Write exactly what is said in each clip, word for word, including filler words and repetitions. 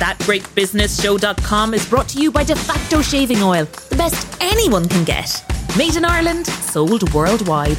that great business show dot com is brought to you by De Facto Shaving Oil, the best anyone can get. Made in Ireland, sold worldwide.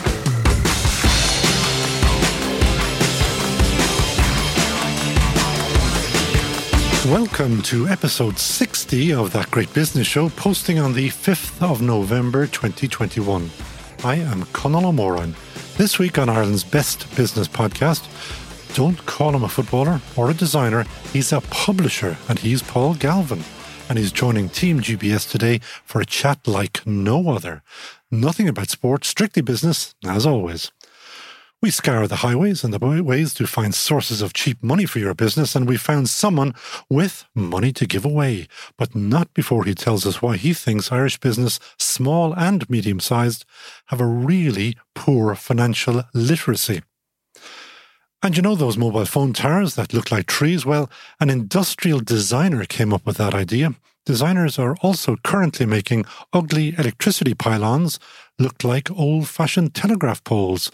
Welcome to episode sixty of That Great Business Show, posting on the fifth of November twenty twenty-one. I am Conal O'Moran. This week on Ireland's Best Business Podcast, don't call him a footballer or a designer, he's a publisher, and he's Paul Galvin. And he's joining Team G B S today for a chat like no other. Nothing about sport, strictly business, as always. We scour the highways and the byways to find sources of cheap money for your business, and we found someone with money to give away, but not before he tells us why he thinks Irish business, small and medium-sized, have a really poor financial literacy. And you know those mobile phone towers that look like trees? Well, an industrial designer came up with that idea. Designers are also currently making ugly electricity pylons look like old-fashioned telegraph poles.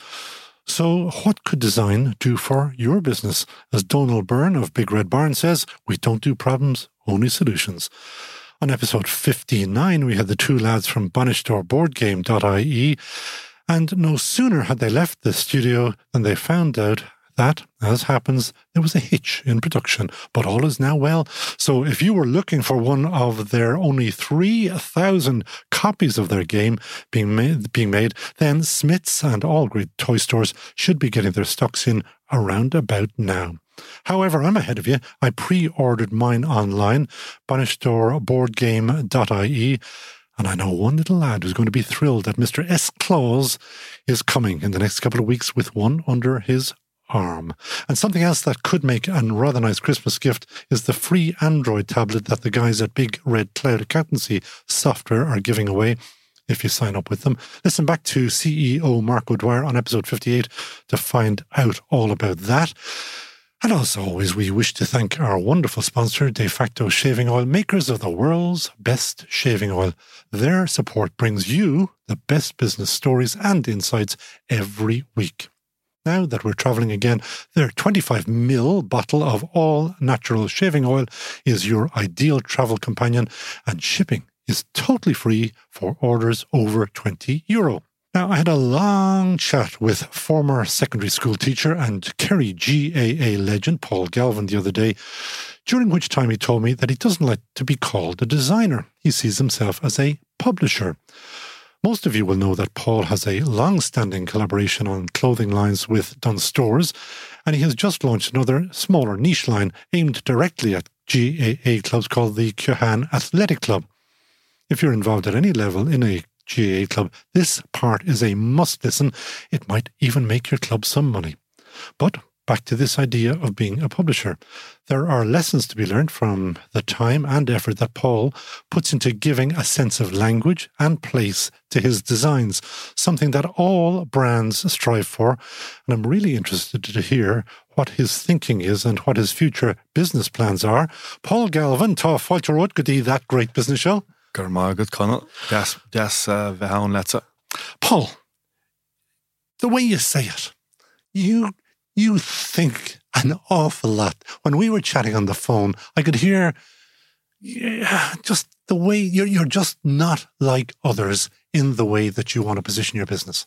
So what could design do for your business? As Donal Byrne of Big Red Barn says, we don't do problems, only solutions. On episode fifty-nine, we had the two lads from Bannister Board Game dot I E, and no sooner had they left the studio than they found out that, as happens, there was a hitch in production, but all is now well. So if you were looking for one of their only three thousand copies of their game being made, being made, then Smith's and all great toy stores should be getting their stocks in around about now. However, I'm ahead of you. I pre-ordered mine online, Bannister Board Game dot I E, and I know one little lad who's going to be thrilled that Mister S. Claus is coming in the next couple of weeks with one under his arm. And something else that could make a rather nice Christmas gift is the free Android tablet that the guys at Big Red Cloud Accountancy Software are giving away if you sign up with them. Listen back to C E O Mark O'Dwyer on episode fifty-eight to find out all about that. And as always, we wish to thank our wonderful sponsor, De Facto Shaving Oil, makers of the world's best shaving oil. Their support brings you the best business stories and insights every week. Now that we're travelling again, their twenty-five milliliter bottle of all natural shaving oil is your ideal travel companion, and shipping is totally free for orders over twenty euro. Now, I had a long chat with former secondary school teacher and Kerry G A A legend Paul Galvin the other day, during which time he told me that he doesn't like to be called a designer. He sees himself as a publisher. Most of you will know that Paul has a long-standing collaboration on clothing lines with Dunnes Stores, and he has just launched another smaller niche line aimed directly at G A A clubs called the Keohane Athletic Club. If you're involved at any level in a G A A club, this part is a must-listen. It might even make your club some money. But back to this idea of being a publisher. There are lessons to be learned from the time and effort that Paul puts into giving a sense of language and place to his designs, something that all brands strive for. And I'm really interested to hear what his thinking is and what his future business plans are. Paul Galvin, tá fáilte rud go dtí That Great Business Show. Gur mágad Conal. Yes, yes, bheithaun letsa. Paul, the way you say it, you you think an awful lot. When we were chatting on the phone, I could hear yeah, just the way you're you're just not like others in the way that you want to position your business.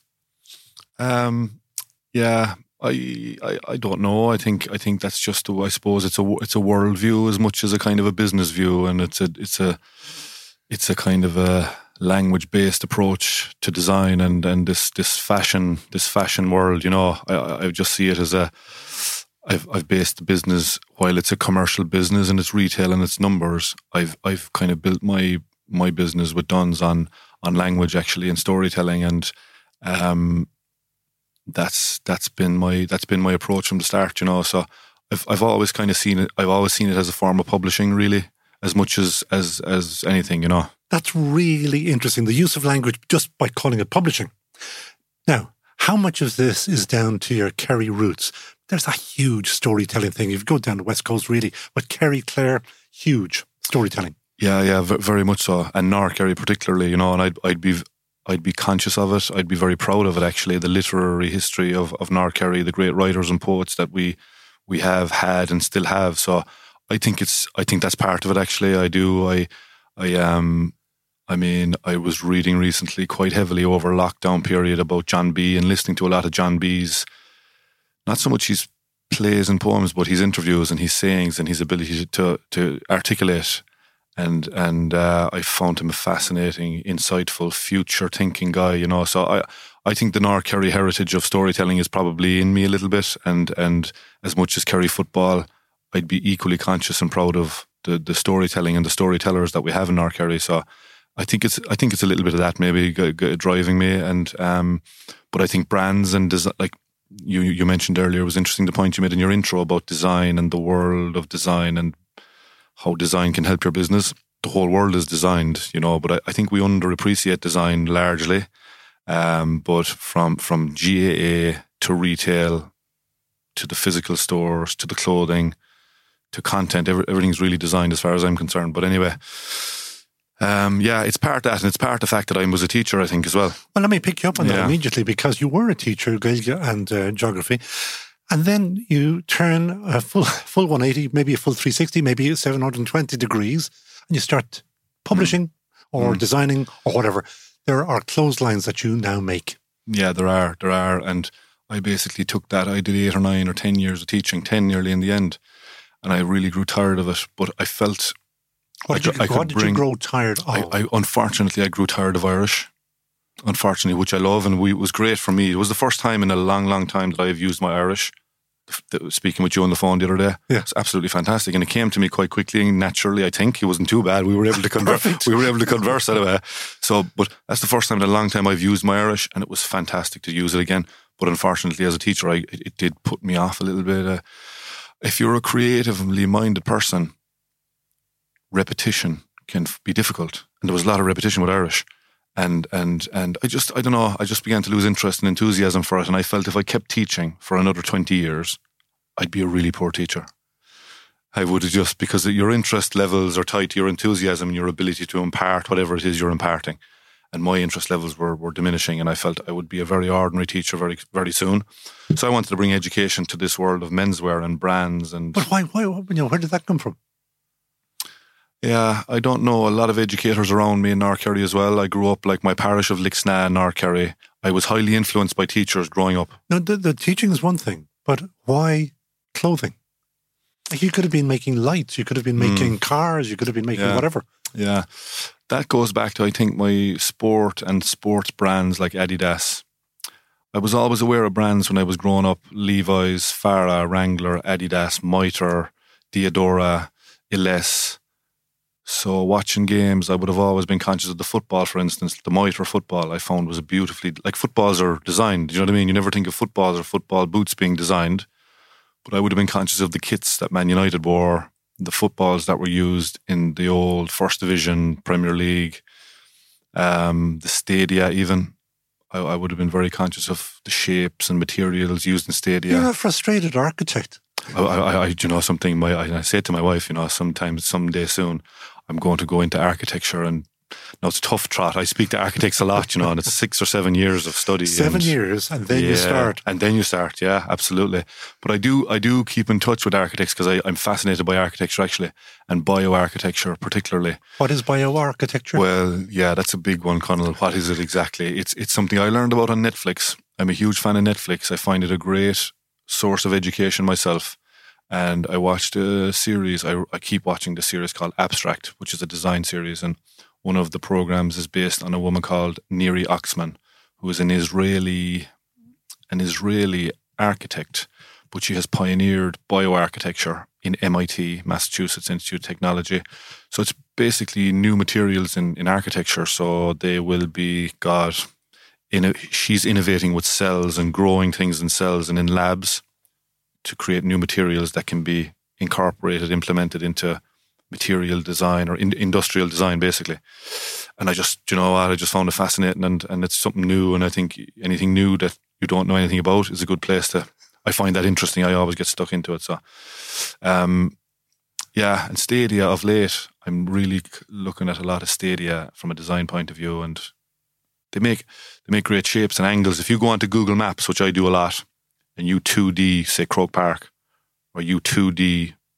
Um, yeah, I, I I don't know. I think I think that's just a, I suppose it's a it's a world view as much as a kind of a business view, and it's a it's a it's a kind of a language based approach to design and and this this fashion this fashion world. You know, I I just see it as a I've I've based the business, while it's a commercial business and it's retail and it's numbers. I've I've kind of built my my business with Dunnes on on language actually and storytelling, and um that's that's been my that's been my approach from the start. You know, so I've I've always kind of seen it. I've always seen it as a form of publishing, really, as much as as as anything. You know. That's really interesting, the use of language just by calling it publishing. Now, how much of this is down to your Kerry roots? There's a huge storytelling thing. If you go down the West Coast, really, but Kerry, Clare, huge storytelling. Yeah, yeah, very much so. And Nor Kerry particularly, you know, and I'd, I'd be I'd be conscious of it. I'd be very proud of it, actually, the literary history of, of Nor Kerry, the great writers and poets that we we have had and still have. So I think it's. I think that's part of it. Actually, I do. I, I um, I mean, I was reading recently quite heavily over lockdown period about John B. and listening to a lot of John B.'s. Not so much his plays and poems, but his interviews and his sayings and his ability to to articulate. And and uh, I found him a fascinating, insightful, future-thinking guy. You know, so I I think the North Kerry heritage of storytelling is probably in me a little bit. And and as much as Kerry football, I'd be equally conscious and proud of the the storytelling and the storytellers that we have in North Kerry. So I think it's I think it's a little bit of that maybe g- g- driving me. And um, but I think brands and design, like you you mentioned earlier, it was interesting the point you made in your intro about design and the world of design and how design can help your business. The whole world is designed, you know, but I, I think we underappreciate design largely. Um, but from from G A A to retail, to the physical stores, to the clothing, to content, every, everything's really designed as far as I'm concerned. But anyway, um, yeah, it's part of that, and it's part of the fact that I was a teacher, I think, as well. Well, let me pick you up on Yeah. that immediately, because you were a teacher, Gaeilge and uh, geography. And then you turn a full full one eighty, maybe a full three sixty, maybe seven hundred twenty degrees, and you start publishing or Mm. designing or whatever. There are clotheslines that you now make. Yeah, there are, there are. And I basically took that. I did eight or nine or ten years of teaching, ten nearly in the end. And I really grew tired of it. But I felt What I did, could- you, I could what did bring- you grow tired of? I, I unfortunately I grew tired of Irish. Unfortunately, which I love, and we, it was great for me. It was the first time in a long, long time that I've used my Irish. The- Speaking with you on the phone the other day, Yeah. it's absolutely fantastic, and it came to me quite quickly and naturally. I think it wasn't too bad. We were able to converse. Perfect. We were able to converse anyway. So, but that's the first time in a long time I've used my Irish, and it was fantastic to use it again. But unfortunately, as a teacher, I, it, it did put me off a little bit. Uh, if you're a creatively minded person, repetition can f- be difficult, and there was a lot of repetition with Irish. And and and I just I don't know I just began to lose interest and enthusiasm for it, and I felt if I kept teaching for another twenty years, I'd be a really poor teacher. I would have just because your interest levels are tied to your enthusiasm and your ability to impart whatever it is you're imparting, and my interest levels were were diminishing, and I felt I would be a very ordinary teacher very very soon. So I wanted to bring education to this world of menswear and brands and. But why, why, you know, where did that come from? Yeah, I don't know. A lot of educators around me in North Kerry as well. I grew up like my parish of Lixna in North Kerry. I was highly influenced by teachers growing up. No, the, the teaching is one thing, but why clothing? Like, you could have been making lights, you could have been making cars, you could have been making Yeah. whatever. Yeah, that goes back to, I think, my sport and sports brands like Adidas. I was always aware of brands when I was growing up. Levi's, Farah, Wrangler, Adidas, Mitre, Diadora, Illes. So watching games, I would have always been conscious of the football, for instance. The Mitre football I found was a beautifully, like footballs are designed, do you know what I mean? You never think of footballs or football boots being designed, but I would have been conscious of the kits that Man United wore, the footballs that were used in the old First Division, Premier League, um, the stadia even. I, I would have been very conscious of the shapes and materials used in stadia. You're a frustrated architect. I, I, I, you know, something. My, I, I said to my wife, you know, sometimes, someday soon, I'm going to go into architecture, and now it's a tough trot. I speak to architects a lot, you know, and it's six or seven years of study. Seven and, years, and then you yeah, start. and then you start. Yeah, absolutely. But I do, I do keep in touch with architects because I'm fascinated by architecture actually, and bioarchitecture particularly. What is bioarchitecture? Well, yeah, that's a big one, Connell. What is it exactly? It's it's something I learned about on Netflix. I'm a huge fan of Netflix. I find it a great source of education myself. And I watched a series, I, I keep watching the series called Abstract, which is a design series. And one of the programs is based on a woman called Neri Oxman, who is an Israeli, an Israeli architect, but she has pioneered bioarchitecture in M I T, Massachusetts Institute of Technology. So it's basically new materials in, in architecture. So they will be, God, in a, she's innovating with cells and growing things in cells and in labs to create new materials that can be incorporated, implemented into material design or in, industrial design, basically. And I just, you know what, I just found it fascinating, and, and it's something new. And I think anything new that you don't know anything about is a good place to, I find that interesting. I always get stuck into it. So, um, yeah, and Stadia of late, I'm really looking at a lot of Stadia from a design point of view, and they make, they make great shapes and angles. If you go onto Google Maps, which I do a lot, and you two D, say Croke Park, or you two D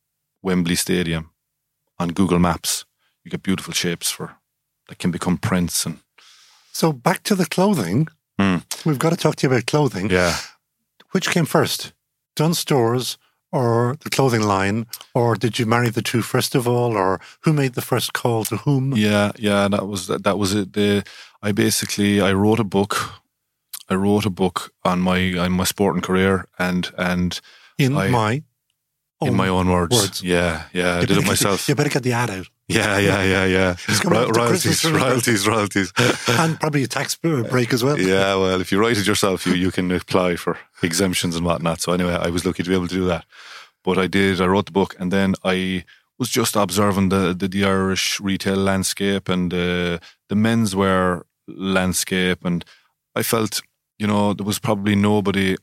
Wembley Stadium on Google Maps, you get beautiful shapes for that can become prints. And so back to the clothing. Mm. We've got to talk to you about clothing. Yeah. Which came first, Dunnes Stores or the clothing line, or did you marry the two first of all, or who made the first call to whom? Yeah, yeah, that was that was it. The I basically I wrote a book. I wrote a book on my on my sporting career, and and in I, my own in my own words. words. Yeah, yeah, I You did it better myself. Get, you better get the ad out. Yeah, yeah, yeah, yeah. coming Ro- up to royalties, Christmas, royalties, royalties. And probably a tax break as well. Yeah, well, if you write it yourself, you, you can apply for exemptions and whatnot. So anyway, I was lucky to be able to do that. But I did, I wrote the book, and then I was just observing the the, the Irish retail landscape and uh, the menswear landscape, and I felt, you know, there was probably nobody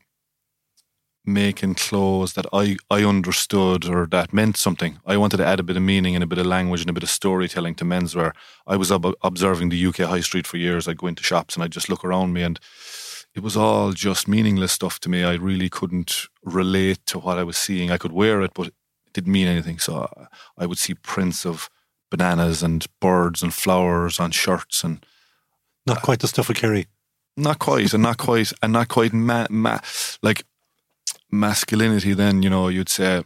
making clothes that I, I understood or that meant something. I wanted to add a bit of meaning and a bit of language and a bit of storytelling to menswear. I was ob- observing the U K high street for years. I'd go into shops and I'd just look around me, and it was all just meaningless stuff to me. I really couldn't relate to what I was seeing. I could wear it, but it didn't mean anything. So I would see prints of bananas and birds and flowers on shirts, and Not quite the stuff of Kerry. not quite, and not quite, and not quite ma- ma- like masculinity. Then, you know, you'd say,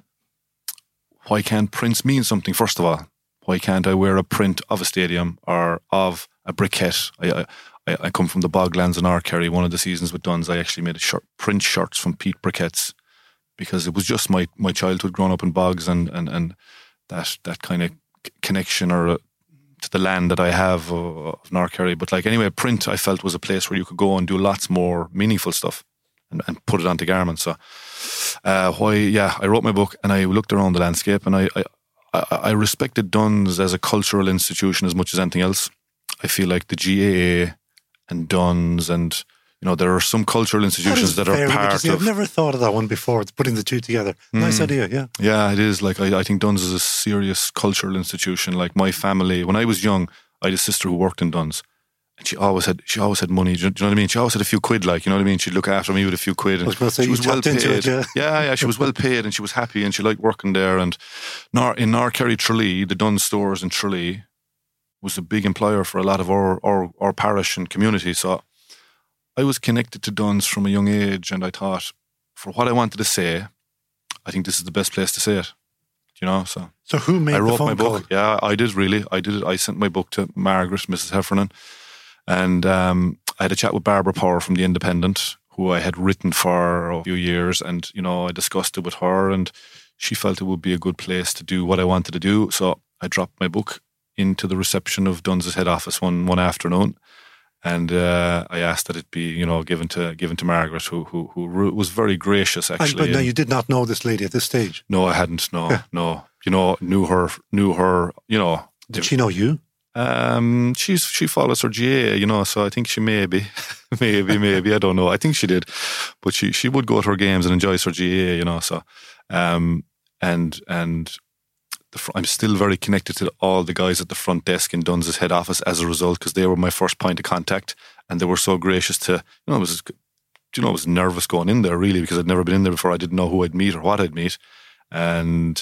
why can't prints mean something? First of all, why can't I wear a print of a stadium or of a briquette? I, I, I come from the Boglands in Arkerry. One of the seasons with Dunnes, I actually made a shirt, print shirts from Pete briquettes, because it was just my, my childhood growing up in bogs, and, and, and that that kind of connection or uh, to the land that I have uh, of Narkerry. But like anyway, print I felt was a place where you could go and do lots more meaningful stuff and, and put it onto garments. So uh, why, yeah, I wrote my book and I looked around the landscape, and I, I, I, I respected Dunnes as a cultural institution as much as anything else. I feel like the G A A and Dunnes, and you know, there are some cultural institutions that, that are part of... I've never thought of that one before. It's putting the two together. Mm. Nice idea, yeah. Yeah, it is. Like, I, I think Dunnes is a serious cultural institution. Like, my family, when I was young, I had a sister who worked in Dunnes, and she always had she always had money. Do you, do you know what I mean? She always had a few quid, like, you know what I mean? She'd look after me with a few quid. And I was going to say, she was well paid. It, yeah. yeah, yeah, she was well paid, and she was happy, and she liked working there. And in Narkerry, Tralee, the Dunnes stores in Tralee was a big employer for a lot of our, our, our parish and community. So I was connected to Dunnes from a young age, and I thought, for what I wanted to say, I think this is the best place to say it. You know, so so who made I wrote the phone my book? Call? Yeah, I did really. I did it. I sent my book to Margaret, Missus Heffernan, and um, I had a chat with Barbara Power from the Independent, who I had written for a few years, and you know, I discussed it with her, and she felt it would be a good place to do what I wanted to do. So I dropped my book into the reception of Dunnes' head office one one afternoon. And uh, I asked that it be, you know, given to given to Margaret, who who who was very gracious, actually. And, but now you did not know this lady at this stage. No, I hadn't. No, yeah. no. You know, knew her, knew her. You know, did she know you? Um, she's she follows her G A A, you know, so I think she maybe, maybe, maybe I don't know. I think she did, but she she would go to her games and enjoys her G A A, you know. So, um, and and. I'm still very connected to all the guys at the front desk in Dunnes' head office as a result, because they were my first point of contact, and they were so gracious to, you know, I was, you know, I was nervous going in there really, because I'd never been in there before. I didn't know who I'd meet or what I'd meet. And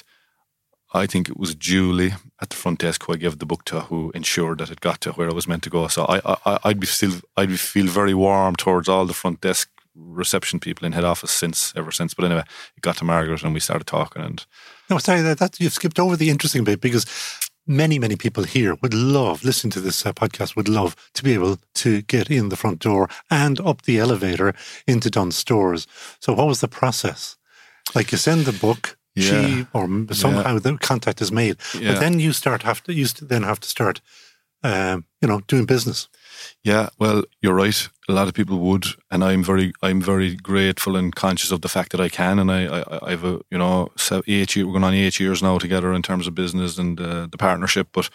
I think it was Julie at the front desk who I gave the book to, who ensured that it got to where it was meant to go. So I, I, I'd be still, I'd be feel very warm towards all the front desk reception people in head office since, ever since. But anyway, it got to Margaret and we started talking. And no, sorry, that, that you've skipped over the interesting bit, because many, many people here would love, listening to this uh, podcast, would love to be able to get in the front door and up the elevator into Dunnes Stores. So what was the process? Like, you send the book, yeah. she, or somehow yeah. the contact is made, yeah. but then you start have to, you then have to start, um, you know, doing business. Yeah, well, you're right. A lot of people would, and I'm very, I'm very grateful and conscious of the fact that I can. And I, I I've a, you know, eight years, we're going on eight years now together in terms of business and uh, the partnership. But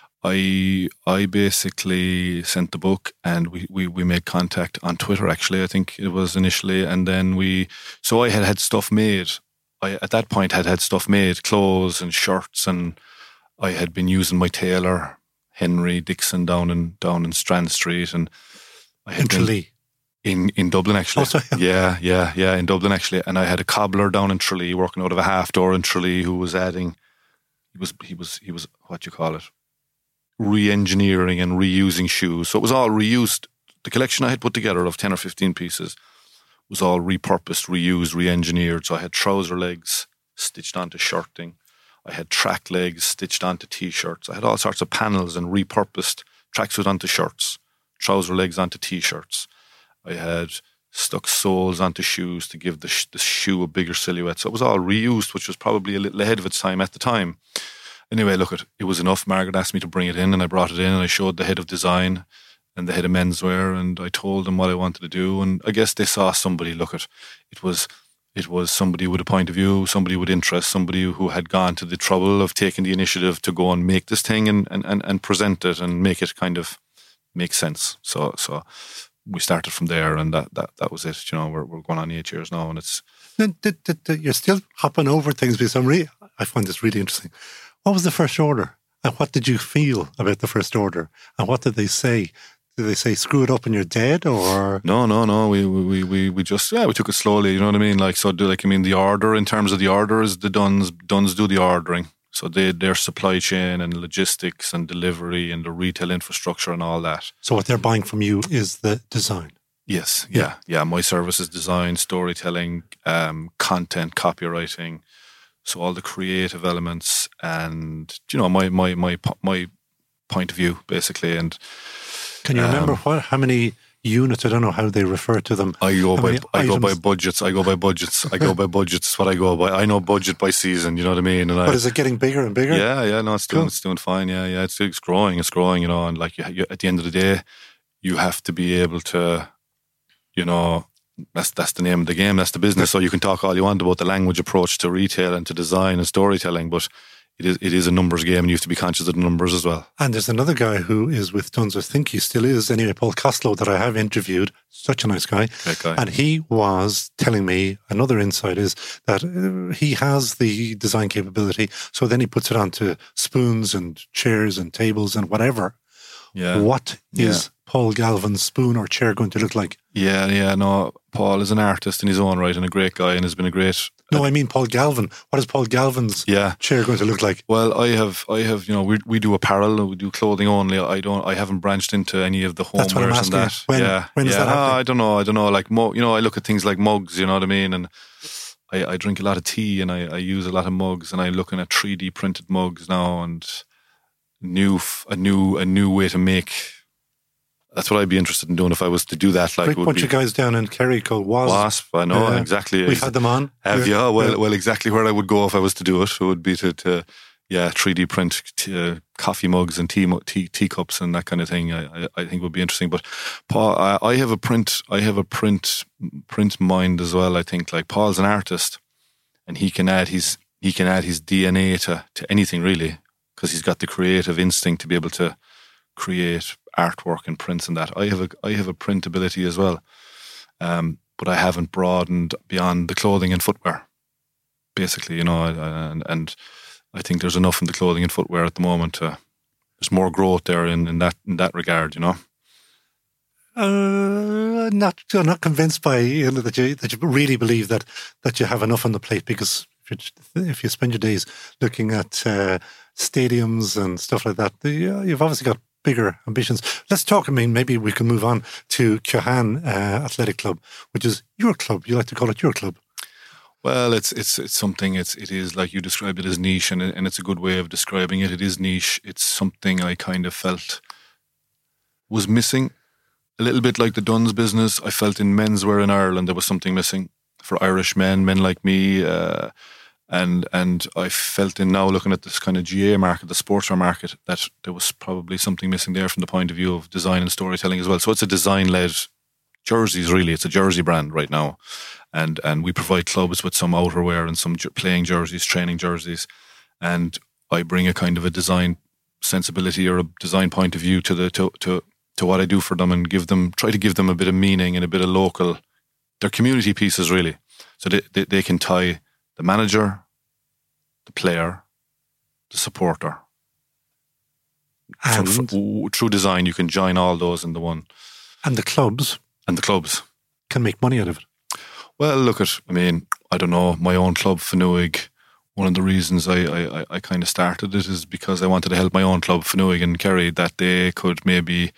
I, I basically sent the book, and we, we, we made contact on Twitter. Actually, I think it was initially, and then we. So I had had stuff made. I at that point had had stuff made, clothes and shirts, and I had been using my tailor, Henry Dixon, down in down in Strand Street, and I had in Tralee. In in Dublin, actually. Oh, sorry. Yeah, yeah, yeah, in Dublin, actually. And I had a cobbler down in Tralee, working out of a half door in Tralee, who was adding he was he was he was what you call it, re-engineering and reusing shoes. So it was all reused. The collection I had put together of ten or fifteen pieces was all repurposed, reused, re-engineered. So I had trouser legs stitched onto shirting. I had track legs stitched onto t-shirts. I had all sorts of panels and repurposed tracksuit onto shirts, trouser legs onto t-shirts. I had stuck soles onto shoes to give the, sh- the shoe a bigger silhouette. So it was all reused, which was probably a little ahead of its time at the time. Anyway, look, it, it was enough. Margaret asked me to bring it in, and I brought it in, and I showed the head of design and the head of menswear, and I told them what I wanted to do. And I guess they saw somebody, look at it was it was somebody with a point of view, somebody with interest, somebody who had gone to the trouble of taking the initiative to go and make this thing and, and, and, and present it and make it kind of make sense. So so we started from there, and that, that, that was it. You know, we're we're going on eight years now, and it's Did, did, did, did- You're still hopping over things because I'm re- I find this really interesting. What was the first order? And what did you feel about the first order? And what did they say? Did they say, screw it up and you're dead? Or no, no, no. We we we we just yeah, we took it slowly. You know what I mean? Like so, do like I mean the order in terms of the order is the Duns Duns do the ordering. So they their supply chain and logistics and delivery and the retail infrastructure and all that. So what they're buying from you is the design. Yes, yeah, yeah. My service is design, storytelling, um, content, copywriting. So all the creative elements and you know my my my my point of view basically. And Can you remember Um, what? How many units? I don't know how they refer to them. I go How by many I go by items? budgets. I go by budgets. I go by budgets. It's what I go by. I know budget by season. You know what I mean? And But I, is it getting bigger and bigger? yeah, yeah. No, it's doing Cool. it's doing fine. Yeah, yeah. It's it's growing. It's growing. You know, and like you, you, at the end of the day, you have to be able to, you know, that's that's the name of the game. That's the business. So you can talk all you want about the language approach to retail and to design and storytelling, but it is it is a numbers game, and you have to be conscious of the numbers as well. And there's another guy who is with Duns, I think he still is, anyway, Paul Costello, that I have interviewed. Such a nice guy. Great guy. And he was telling me, another insight is that uh, he has the design capability, so then he puts it onto spoons and chairs and tables and whatever. Yeah. What is Paul Galvin's spoon or chair going to look like? Yeah, yeah. No, Paul is an artist in his own right and a great guy, and has been a great. No, I mean Paul Galvin. What is Paul Galvin's Yeah. chair going to look like? Well, I have, I have, you know, we we do apparel, we do clothing only. I don't, I haven't branched into any of the That's what I'm homewares and asking that. you. When- yeah, when is yeah. that happening? Ah, I don't know, I don't know. Like, mo- you know, I look at things like mugs. You know what I mean? And I, I drink a lot of tea, and I, I use a lot of mugs, and I'm looking at three D printed mugs now, and new, f- a new, a new way to make. That's what I'd be interested in doing if I was to do that. Like, Great would bunch be of guys down in Kerry called Wasp. Wasp. I know Yeah. exactly. We've had them on. Have Yeah. you? Well, Yeah. well, exactly where I would go if I was to do it. It would be to, to yeah, three D print t- uh, coffee mugs and tea, mu- tea teacups and that kind of thing. I, I, I think would be interesting. But Paul, I, I have a print. I have a print print mind as well. I think like Paul's an artist, and he can add his he can add his D N A to to anything really, because he's got the creative instinct to be able to create artwork and prints and that. I have a I have a print ability as well. Um, but I haven't broadened beyond the clothing and footwear, basically, you know, and, and I think there's enough in the clothing and footwear at the moment. To, there's more growth there in, in that in that regard, you know. Uh, not, I'm not convinced by you know, that you that you really believe that that you have enough on the plate, because if you, if you spend your days looking at uh, stadiums and stuff like that, the, uh, you've obviously got bigger ambitions. Let's talk. I mean, maybe we can move on to Keohane uh, Athletic Club, which is your club. You like to call it your club. Well, it's it's it's something. It's it is like you described it as niche, and and it's a good way of describing it. It is niche. It's something I kind of felt was missing. A little bit like the Duns business, I felt in menswear in Ireland there was something missing for Irish men, men like me, uh, and and I felt in now looking at this kind of G A market, the sportswear market, that there was probably something missing there from the point of view of design and storytelling as well. So it's a design-led jerseys, really. It's a jersey brand right now, and and we provide clubs with some outerwear and some j- playing jerseys, training jerseys, and I bring a kind of a design sensibility or a design point of view to the to to. to what I do for them, and give them, try to give them a bit of meaning and a bit of local, they're community pieces really. So they, they, they can tie the manager, the player, the supporter. And, So f- through design, you can join all those into one. and the clubs And the clubs. can make money out of it. Well, look at, I mean, I don't know, my own club, Fanuig, one of the reasons I, I, I kind of started it is because I wanted to help my own club, Fenouig and Kerry, that they could maybe.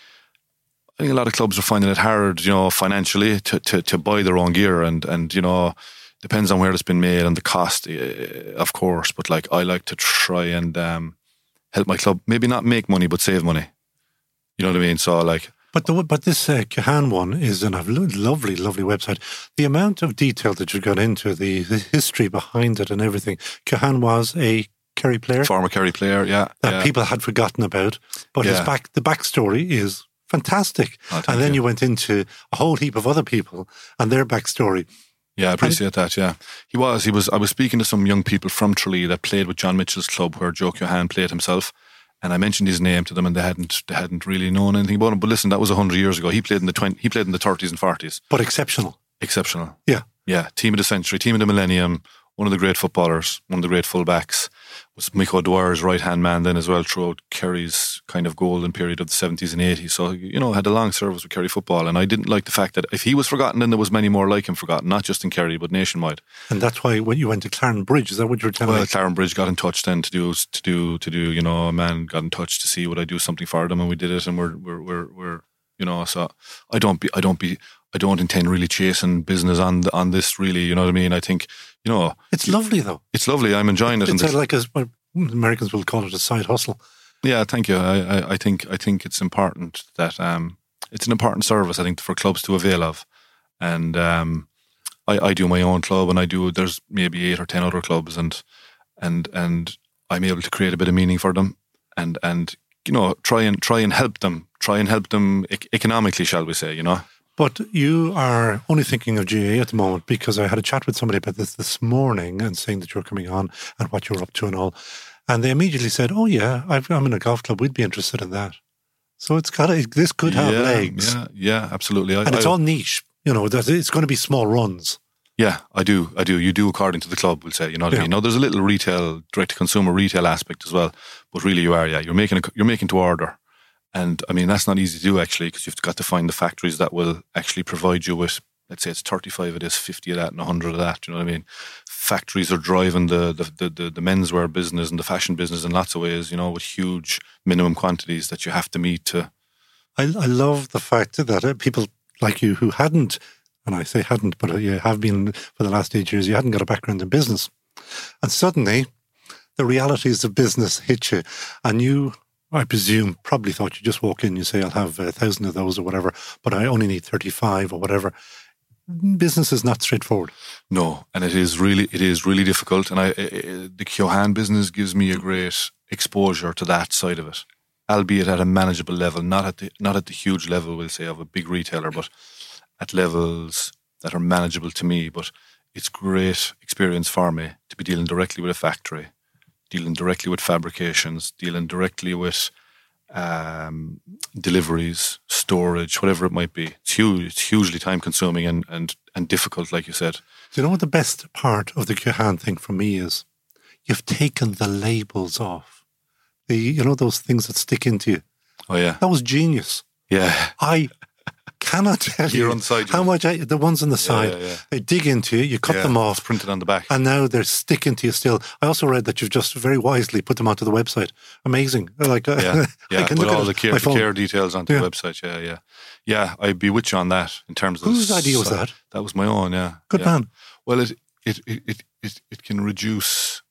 I think a lot of clubs are finding it hard, you know, financially to, to, to buy their own gear, and, and you know, depends on where it's been made and the cost, uh, of course. But like, I like to try and um, help my club, maybe not make money, but save money. You know what I mean? So like, but the but this uh, Keohane one is a lovely, lovely website. The amount of detail that you got into, the, the history behind it, and everything. Keohane was a Kerry player, former Kerry player, yeah, that yeah. people had forgotten about, but Yeah. his back the backstory is fantastic. Oh, thank and then you. you went into a whole heap of other people and their backstory. Yeah, I appreciate that, yeah. He was, he was, I was speaking to some young people from Tralee that played with John Mitchell's club where Joe Keohane played himself, and I mentioned his name to them and they hadn't they hadn't really known anything about him. But listen, that was a hundred years ago. He played in the twenty, he played in the thirties and forties. But exceptional. Exceptional. Yeah. Yeah, team of the century, team of the millennium, one of the great footballers, one of the great fullbacks. Was Mick O'Dwyer's right-hand man then as well throughout Kerry's kind of golden period of the seventies and eighties. So, you know, had a long service with Kerry football, and I didn't like the fact that if he was forgotten, then there was many more like him forgotten, not just in Kerry, but nationwide. And that's why when you went to Clarence Bridge, is that what you were telling Well, me? Clarence Bridge got in touch then to do, to do, to do, you know, a man got in touch to see would I do something for them, and we did it, and we're, we're, we're, we're you know, so I don't be, I don't be, I don't intend really chasing business on on this really, you know what I mean? I think, you know. It's lovely though. It's lovely, I'm enjoying it. It's and a, like a, Americans will call it a side hustle. Yeah, thank you. I, I, I think I think it's important that um, it's an important service, I think, for clubs to avail of. And um, I, I do my own club, and I do. There's maybe eight or ten other clubs, and and and I'm able to create a bit of meaning for them, and and you know try and try and help them, try and help them ec- economically, shall we say? You know. But you are only thinking of G A A at the moment, because I had a chat with somebody about this this morning and saying that you're coming on and what you're up to and all. And they immediately said, oh yeah, I've, I'm in a golf club, we'd be interested in that. So it's got a, this could have yeah, legs. Yeah, yeah, absolutely. I, and it's I, all niche, you know, that it's going to be small runs. Yeah, I do. I do. You do according to the club, we'll say. You know what Yeah. I mean? Now, there's a little retail, direct-to-consumer retail aspect as well. But really you are, yeah. You're making a, you're making to order. And I mean, that's not easy to do actually, because you've got to find the factories that will actually provide you with, let's say it's thirty-five of this, fifty of that, and one hundred of that. You know what I mean? Factories are driving the the, the, the the menswear business and the fashion business in lots of ways, you know, with huge minimum quantities that you have to meet to. I, I love the fact that uh, people like you who hadn't, and I say hadn't, but you have been for the last eight years, you hadn't got a background in business. And suddenly the realities of business hit you, and you, I presume, probably thought you just walk in, you say, I'll have a thousand of those or whatever, but I only need thirty-five or whatever. Business is not straightforward. No, and it is really, it is really difficult. And I, I, the Keohane business gives me a great exposure to that side of it, albeit at a manageable level, not at the not at the huge level, we'll say, of a big retailer, but at levels that are manageable to me. But it's great experience for me to be dealing directly with a factory, dealing directly with fabrications, dealing directly with um, deliveries, storage, whatever it might be. It's huge. It's hugely time consuming and, and, and difficult, like you said. Do you know what the best part of the Keohane thing for me is? You've taken the labels off. The, you know, those things that stick into you. Oh yeah, That was genius. yeah. I cannot tell You're you on the side, how you- much I, the ones on the side, yeah, yeah. they dig into you, you cut yeah. them It's off, printed on the back. and now they're sticking to you still. I also read that you've just very wisely put them onto the website. Amazing. Like, uh, Yeah, I yeah. can With look all at the it care, on my the phone. care details onto Yeah. the website. Yeah, yeah, yeah. I'd be with you on that in terms of Whose idea was si- that? That was my own. Yeah, Good yeah. man. Well, it it, it it it it can reduce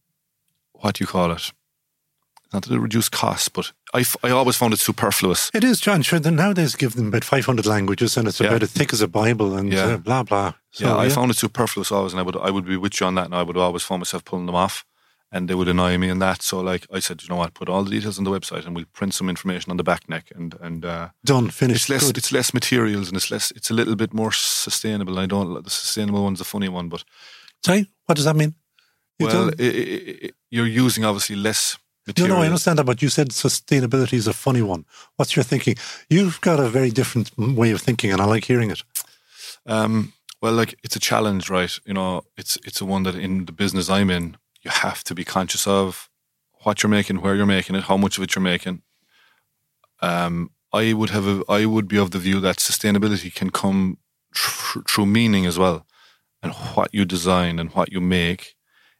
what do you call it? Not that it reduce costs, but I, f- I always found it superfluous. It is, John. Sure, nowadays give them about five hundred languages, and it's Yeah. about as thick as a Bible, and Yeah. uh, blah, blah. So, yeah, I found it superfluous always, and I would I would be with you on that, and I would always find myself pulling them off, and they would annoy me in that. So, like I said, you know what? Put all the details on the website, and we'll print some information on the back neck, and and uh, Done, finished, it's less good. it's less materials, and it's less it's a little bit more sustainable. I don't the sustainable one's the funny one, but Sorry, what does that mean? You well, don't- i i i you're using obviously less No, materials. no, I understand that, but you said sustainability is a funny one. What's your thinking? You've got a very different m- way of thinking, and I like hearing it. Um, well, like it's a challenge, right? You know, it's it's a one that in the business I'm in, you have to be conscious of what you're making, where you're making it, how much of it you're making. Um, I would have a, I would be of the view that sustainability can come tr- through meaning as well, and what you design and what you make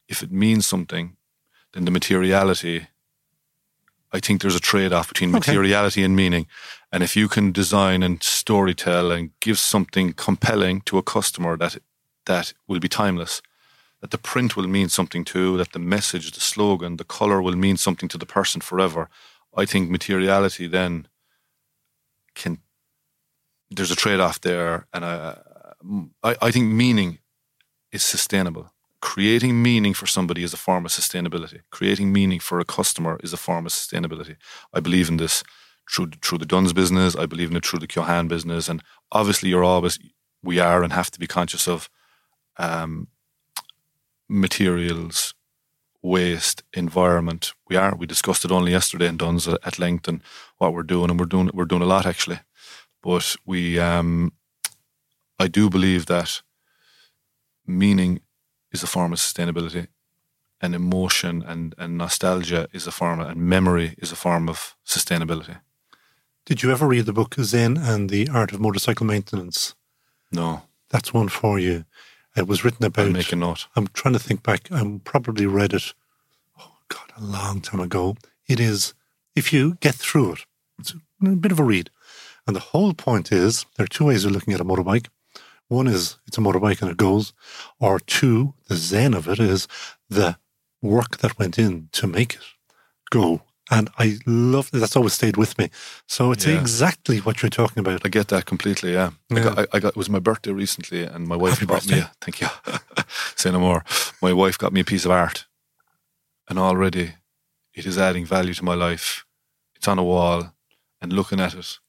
if it means something, then the materiality, I think there's a trade-off between Okay. materiality and meaning. And if you can design and storytell and give something compelling to a customer that that will be timeless, that the print will mean something too, that the message, the slogan, the color will mean something to the person forever, I think materiality then can, there's a trade-off there. And I, I, I think meaning is sustainable. Creating meaning for somebody is a form of sustainability. Creating meaning for a customer is a form of sustainability. I believe in this through, through the Duns business. I believe in it through the Keohane business. And obviously you're always, we are and have to be conscious of um, materials, waste, environment. We are. We discussed it only yesterday in Duns at length and what we're doing. And we're doing, we're doing a lot actually. But we, um, I do believe that meaning is a form of sustainability, and emotion and, and nostalgia is a form of, and memory is a form of sustainability. Did you ever read the book Zen and the Art of Motorcycle Maintenance? No. That's one for you. It was written about... I'll make a note. I'm trying to think back. I probably read it, oh God, a long time ago. It is, if you get through it, it's a bit of a read. And the whole point is, there are two ways of looking at a motorbike. One is it's a motorbike and it goes. Or two, the zen of it is the work that went in to make it go. And I love that. That's always stayed with me. So it's Yeah. exactly what you're talking about. I get that completely, yeah. Yeah. I, got, I, I got, it was my birthday recently and my wife Happy bought birthday. me, a, thank you, say no more. My wife got me a piece of art and already it is adding value to my life. It's on a wall and looking at it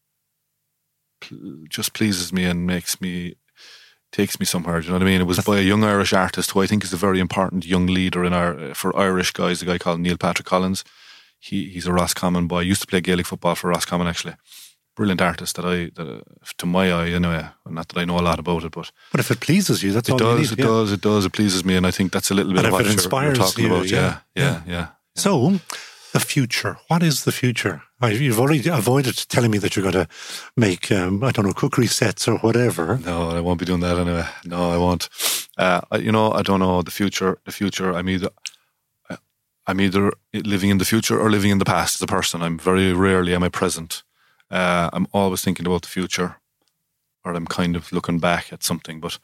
just pleases me and makes me, takes me somewhere. Do you know what I mean? It was by a young Irish artist who I think is a very important young leader in our for Irish guys, a guy called Neil Patrick Collins. He He's a Roscommon boy. Used to play Gaelic football for Roscommon actually. Brilliant artist that I, that, uh, to my eye anyway, not that I know a lot about it, but But if it pleases you, that's it all does, you need. it yeah. does, it does, it pleases me, and I think that's a little bit And of if what it you're, inspires you're talking you, about. yeah, Yeah, yeah, yeah. So, the future. What is the future? I- You've already avoided telling me that you're going to make, um, I don't know, cookery sets or whatever. No, I won't be doing that anyway. No, I won't. Uh, I, you know, I don't know the future. The future. I'm either, I'm either living in the future or living in the past as a person. I'm very rarely am I present. Uh, I'm always thinking about the future, or I'm kind of looking back at something. But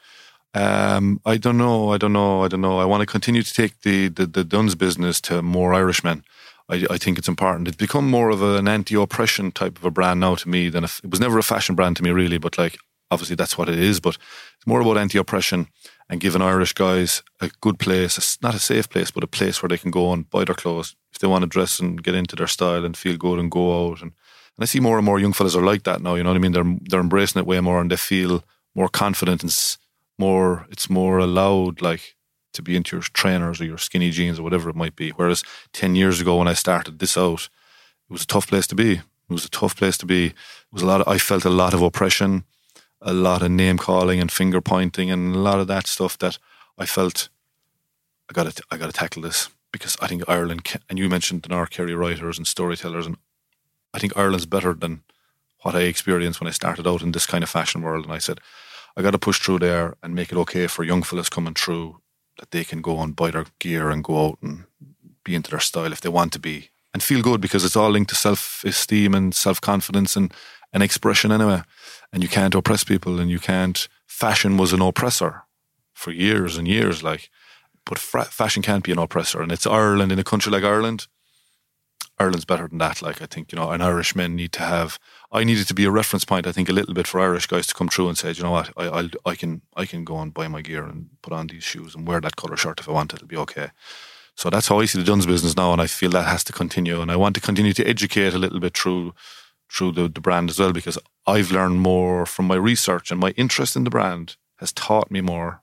um, I don't know. I don't know. I don't know. I want to continue to take the the, the Duns business to more Irishmen. I, I think it's important. It's become more of an anti-oppression type of a brand now to me than a, it was never a fashion brand to me really, but like obviously that's what it is, but it's more about anti-oppression and giving Irish guys a good place, a, not a safe place, but a place where they can go and buy their clothes if they want to dress and get into their style and feel good and go out. And, and I see more and more young fellas are like that now, you know what I mean? They're, they're embracing it way more and they feel more confident and s- more, it's more allowed like to be into your trainers or your skinny jeans or whatever it might be. Whereas ten years ago when I started this out, it was a tough place to be. It was a tough place to be. It was a lot of, I felt a lot of oppression, a lot of name calling and finger pointing and a lot of that stuff that I felt I got to, I got to tackle this because I think Ireland can, and you mentioned the North Kerry writers and storytellers, and I think Ireland's better than what I experienced when I started out in this kind of fashion world. And I said, I got to push through there and make it okay for young fellas coming through that they can go and buy their gear and go out and be into their style if they want to be and feel good, because it's all linked to self-esteem and self-confidence and, and expression anyway. And you can't oppress people, and you can't, fashion was an oppressor for years and years, like, but fra- fashion can't be an oppressor. And it's Ireland, in a country like Ireland, Ireland's better than that. Like, I think, you know, and Irish men need to have, I needed to be a reference point, I think, a little bit for Irish guys to come through and say, you know what, I I'll, I can I can go and buy my gear and put on these shoes and wear that colour shirt if I want it, it'll be okay. So that's how I see the Duns business now, and I feel that has to continue. And I want to continue to educate a little bit through through the, the brand as well, because I've learned more from my research, and my interest in the brand has taught me more.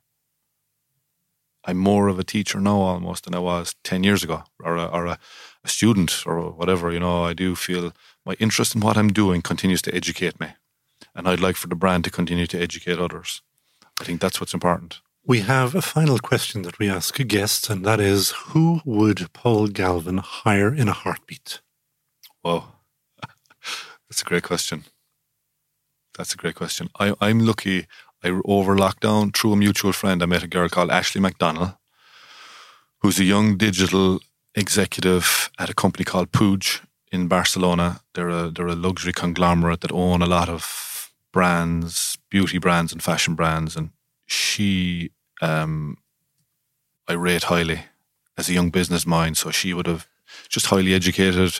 I'm more of a teacher now almost than I was ten years ago, or a, or a, a student or whatever. You know, I do feel my interest in what I'm doing continues to educate me, and I'd like for the brand to continue to educate others. I think that's what's important. We have a final question that we ask guests, and that is, who would Paul Galvin hire in a heartbeat? Whoa. That's a great question. That's a great question. I, I'm lucky. I over lockdown, through a mutual friend, I met a girl called Ashley McDonnell, who's a young digital executive at a company called Puig in Barcelona. They're a they're a luxury conglomerate that own a lot of brands, beauty brands and fashion brands. And she, um, I rate highly as a young business mind. So she would have just highly educated,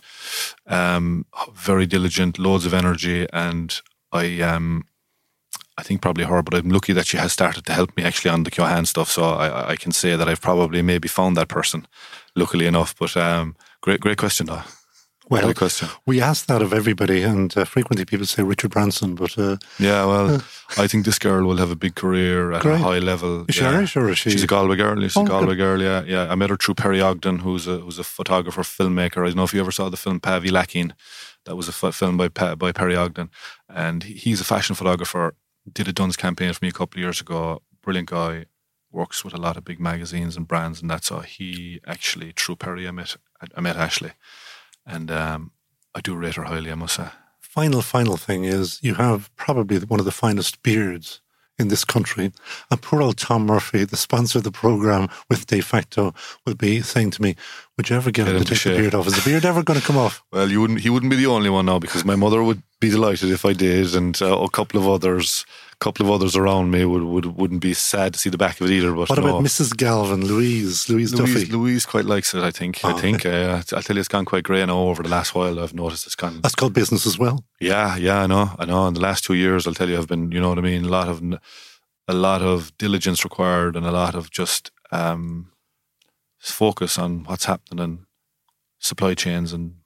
um, very diligent, loads of energy, and I um. I think probably her, but I'm lucky that she has started to help me actually on the Kyohan stuff. So I, I can say that I've probably maybe found that person, luckily enough. But um, great, great question, though. Well, great question. We ask that of everybody, and uh, frequently people say Richard Branson, but uh, yeah, well, uh, I think this girl will have a big career at great. a high level. Is she yeah. Irish or is she? She's a Galway girl. She's oh, a Galway good. girl. Yeah, yeah. I met her through Perry Ogden, who's a who's a photographer, filmmaker. I don't know if you ever saw the film Pavi Lakin. That was a f- film by pa- by Perry Ogden, and he's a fashion photographer. Did a Duns campaign for me a couple of years ago. Brilliant guy. Works with a lot of big magazines and brands, and that's how he actually, through Perry, I met I met Ashley, and um, I do rate her highly, I must say. Final, final thing is you have probably one of the finest beards in this country, and poor old Tom Murphy, the sponsor of the programme with De Facto, will be saying to me, would you ever get, get him to take the beard off? Is the beard ever going to come off? Well, you wouldn't. He wouldn't be the only one now, because my mother would be delighted if I did, and uh, a couple of others, a couple of others around me would, would wouldn't be sad to see the back of it either. But what no. about Missus Galvin, Louise, Louise, Louise Duffy? Louise quite likes it. I think. Oh, I think. Uh, I'll tell you, it's gone quite grey now over the last while. I've noticed it's gone. That's called business as well. Yeah, yeah, I know, I know. In the last two years, I'll tell you, I've been, you know what I mean, a lot of. a lot of diligence required and a lot of just um, focus on what's happening in supply chains. And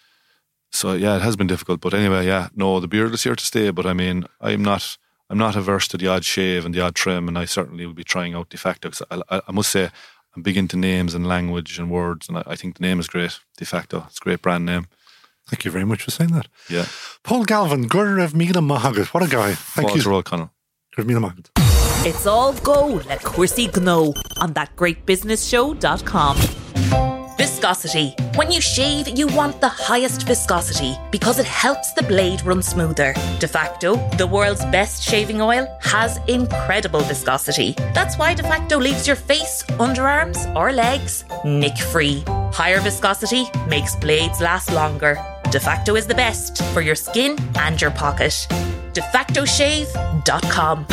so, yeah, it has been difficult. But anyway, yeah, no, the beard is here to stay. But I mean, I'm not I'm not averse to the odd shave and the odd trim, and I certainly will be trying out De Facto. Cause I, I, I must say, I'm big into names and language and words, and I, I think the name is great, De Facto. It's a great brand name. Thank you very much for saying that. Yeah. Paul Galvin, Gurrev Mila Mahagat. What a guy. Thank Falls you. Roll, Connell. Gurrev Mila Mahagat. It's all go, le cuirsaí gno on that great business show dot com. Viscosity. When you shave, you want the highest viscosity because it helps the blade run smoother. De Facto, the world's best shaving oil, has incredible viscosity. That's why De Facto leaves your face, underarms or legs nick-free. Higher viscosity makes blades last longer. De Facto is the best for your skin and your pocket. de facto shave dot com.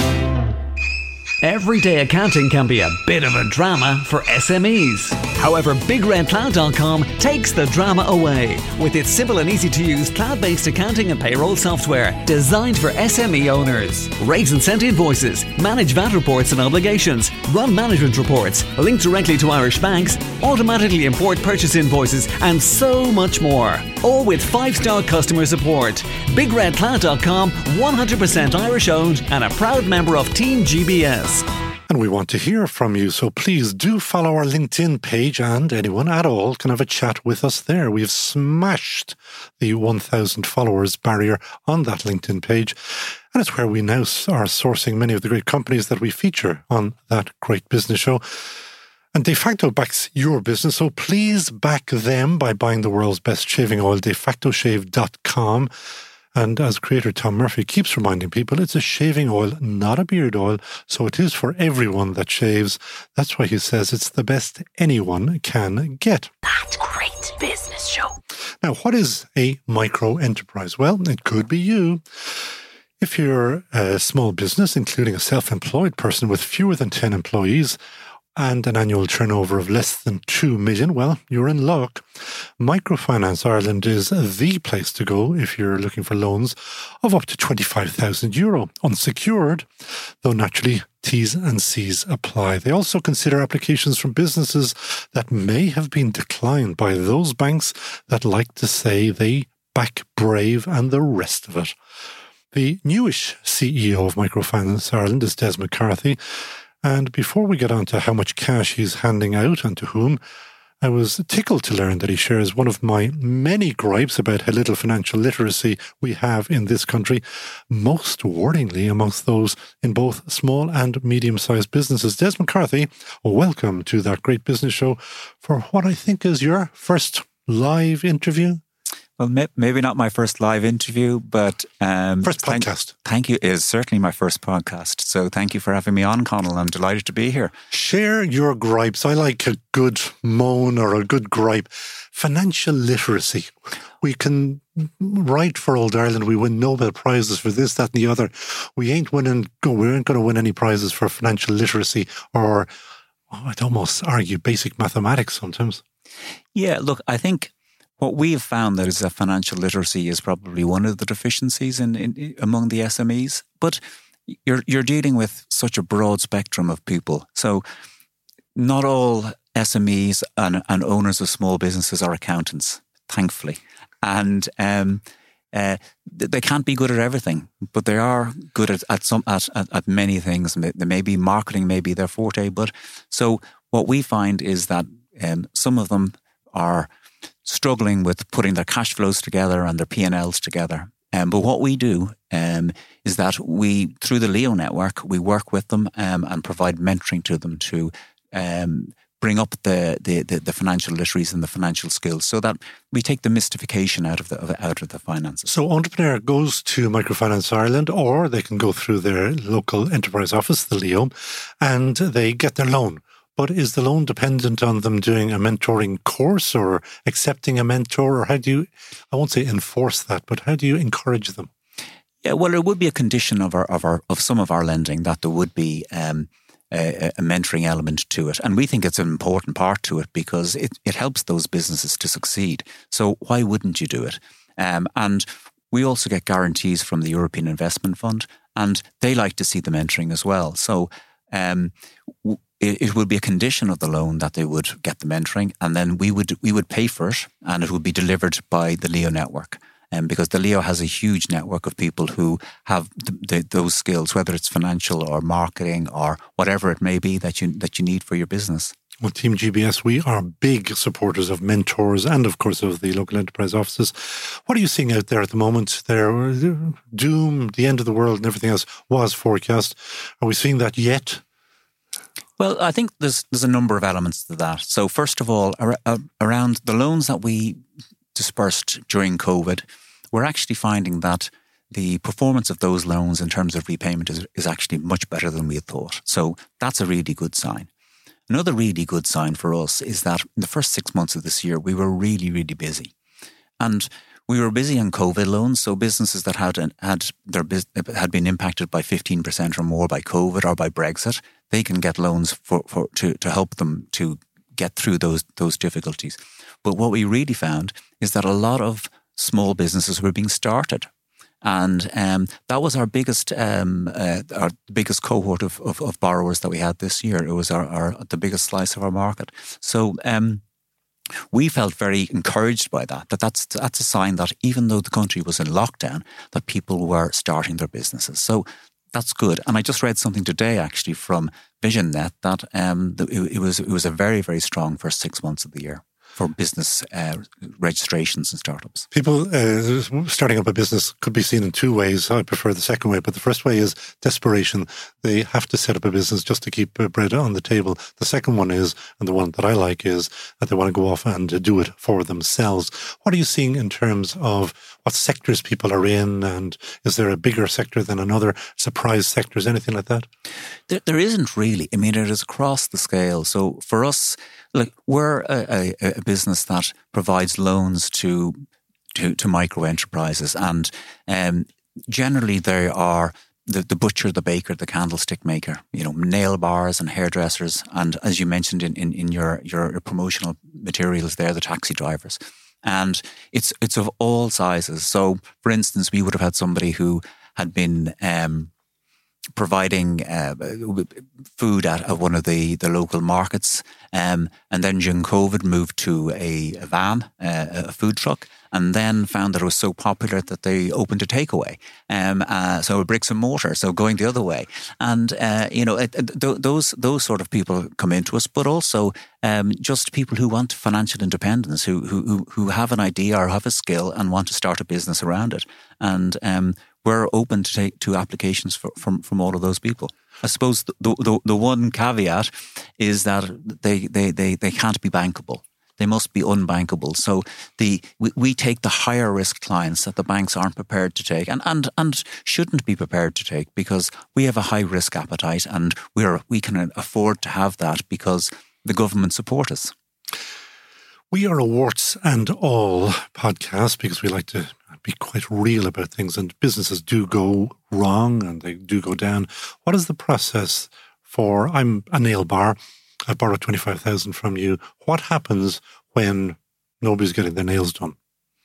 Everyday accounting can be a bit of a drama for S M Es. However, Big Red Cloud dot com takes the drama away with its simple and easy to use cloud-based accounting and payroll software designed for S M E owners. Raise and send invoices, manage V A T reports and obligations, run management reports, link directly to Irish banks, automatically import purchase invoices, and so much more. All with five-star customer support. Big Red Cloud dot com, one hundred percent Irish owned and a proud member of Team G B S. And we want to hear from you, so please do follow our LinkedIn page, and anyone at all can have a chat with us there. We've smashed the one thousand followers barrier on that LinkedIn page, and it's where we now are sourcing many of the great companies that we feature on that great business show. And De Facto backs your business, so please back them by buying the world's best shaving oil, de facto shave dot com. And as creator Tom Murphy keeps reminding people, it's a shaving oil, not a beard oil, so it is for everyone that shaves. That's why he says it's the best anyone can get. That great business show. Now, what is a micro enterprise? Well, it could be you. If you're a small business, including a self-employed person with fewer than ten employees, and an annual turnover of less than two million, well, you're in luck. Microfinance Ireland is the place to go if you're looking for loans of up to twenty-five thousand euro, unsecured, though naturally T's and C's apply. They also consider applications from businesses that may have been declined by those banks that like to say they back Brave and the rest of it. The newish C E O of Microfinance Ireland is Des McCarthy. And before we get on to how much cash he's handing out and to whom, I was tickled to learn that he shares one of my many gripes about how little financial literacy we have in this country, most worryingly amongst those in both small and medium-sized businesses. Des McCarthy, welcome to that great business show for what I think is your first live interview. Well, may, maybe not my first live interview, but... Um, first thank, podcast. Thank you. It is certainly my first podcast. So thank you for having me on, Conal. I'm delighted to be here. Share your gripes. I like a good moan or a good gripe. Financial literacy. We can write for Old Ireland. We win Nobel Prizes for this, that and the other. We ain't winning, we ain't going to win any prizes for financial literacy or, oh, I'd almost argue, basic mathematics sometimes. Yeah, look, I think what we have found that is that financial literacy is probably one of the deficiencies in, in among the S M Es. But you're you're dealing with such a broad spectrum of people. So not all S M Es and, and owners of small businesses are accountants, thankfully. And um, uh, they can't be good at everything, but they are good at, at some at, at, at many things. They may be marketing, may be their forte. But so what we find is that um, some of them are struggling with putting their cash flows together and their P and Ls together. Um, but what we do um, is that we, through the Leo Network, we work with them um, and provide mentoring to them to um, bring up the, the, the, the financial literacies and the financial skills so that we take the mystification out of the out of the finances. So entrepreneur goes to Microfinance Ireland, or they can go through their local enterprise office, the Leo, and they get their loan. But is the loan dependent on them doing a mentoring course or accepting a mentor? Or how do you, I won't say enforce that, but how do you encourage them? Yeah, well, it would be a condition of our of our of some of our lending that there would be um, a, a mentoring element to it. And we think it's an important part to it because it, it helps those businesses to succeed. So why wouldn't you do it? Um, and we also get guarantees from the European Investment Fund, and they like to see the mentoring as well. So um, w- it would be a condition of the loan that they would get the mentoring, and then we would we would pay for it, and it would be delivered by the Leo Network. Um, because the Leo has a huge network of people who have the, the, those skills, whether it's financial or marketing or whatever it may be that you that you need for your business. Well, Team G B S, we are big supporters of mentors and, of course, of the local enterprise offices. What are you seeing out there at the moment? There, doom, the end of the world and everything else was forecast. Are we seeing that yet? Well, I think there's there's a number of elements to that. So first of all, ar- uh, around the loans that we dispersed during COVID, we're actually finding that the performance of those loans in terms of repayment is, is actually much better than we had thought. So that's a really good sign. Another really good sign for us is that in the first six months of this year, we were really, really busy. And we were busy on COVID loans, so businesses that had had their had been impacted by fifteen percent or more by COVID or by Brexit, they can get loans for, for to, to help them to get through those those difficulties. But what we really found is that a lot of small businesses were being started. And um, that was our biggest um, uh, our biggest cohort of, of, of borrowers that we had this year. It was our, our the biggest slice of our market. So um, we felt very encouraged by that, that that's, that's a sign that even though the country was in lockdown, that people were starting their businesses. So that's good. And I just read something today actually from VisionNet that um, it, it was it was a very, very strong first six months of the year for business uh, registrations and startups. People uh, starting up a business could be seen in two ways. I prefer the second way, but the first way is desperation. They have to set up a business just to keep bread on the table. The second one is, and the one that I like, is that they want to go off and do it for themselves. What are you seeing in terms of what sectors people are in, and is there a bigger sector than another, surprise sectors, anything like that? There, there isn't really. I mean, it is across the scale. So for us, look, we're a, a, a business that provides loans to to, to micro enterprises, and um, generally they are the, the butcher, the baker, the candlestick maker, you know, nail bars and hairdressers, and as you mentioned in, in, in your, your promotional materials there, the taxi drivers. And it's it's of all sizes. So, for instance, we would have had somebody who had been um, providing uh, food at, at one of the, the local markets, um, and then during COVID moved to a, a van, uh, a food truck, and then found that it was so popular that they opened a takeaway. Um, uh, so a bricks and mortar, so going the other way. And, uh, you know, it, it, th- those those sort of people come into us, but also um, just people who want financial independence, who, who, who have an idea or have a skill and want to start a business around it. And um, we're open to take to applications for, from, from all of those people. I suppose the, the, the one caveat is that they, they, they, they can't be bankable. they must be unbankable. So the we, we take the higher risk clients that the banks aren't prepared to take and, and, and shouldn't be prepared to take, because we have a high risk appetite and we're we can afford to have that because the government support us. We are a warts and all podcast because we like to be quite real about things, and businesses do go wrong and they do go down. What is the process for, I'm a nail bar, I borrowed twenty-five thousand from you. What happens when nobody's getting their nails done?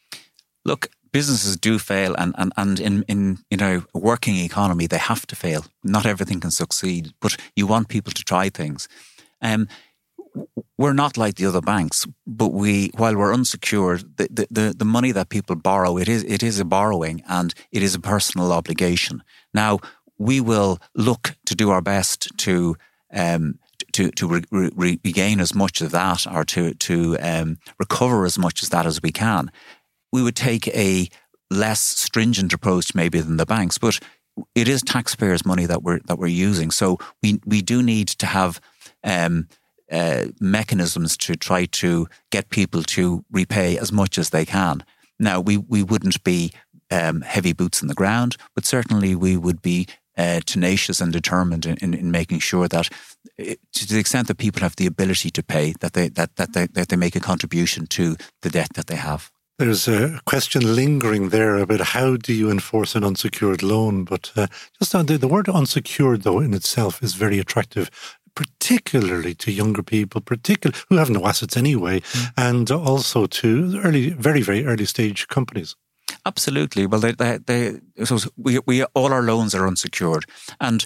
Look, businesses do fail, and, and, and in, in you know, a working economy, they have to fail. Not everything can succeed, but you want people to try things. Um, we're not like the other banks, but we, while we're unsecured, the, the, the money that people borrow, it is it is a borrowing and it is a personal obligation. Now, we will look to do our best to um, to to re, re, regain as much of that, or to to um, recover as much as that as we can. We would take a less stringent approach maybe than the banks, but it is taxpayers' money that we're that we're using. So we we do need to have um, uh, mechanisms to try to get people to repay as much as they can. Now, we we wouldn't be um, heavy boots on the ground, but certainly we would be uh, tenacious and determined in, in, in making sure that, it, to the extent that people have the ability to pay, that they that that they that they make a contribution to the debt that they have. There's a question lingering there about how do you enforce an unsecured loan, but uh, just on the, the word unsecured, though, in itself is very attractive, particularly to younger people, particularly who have no assets anyway, mm. and also to early, very, very early stage companies. Absolutely. Well, they, they, they so we, we, all our loans are unsecured, and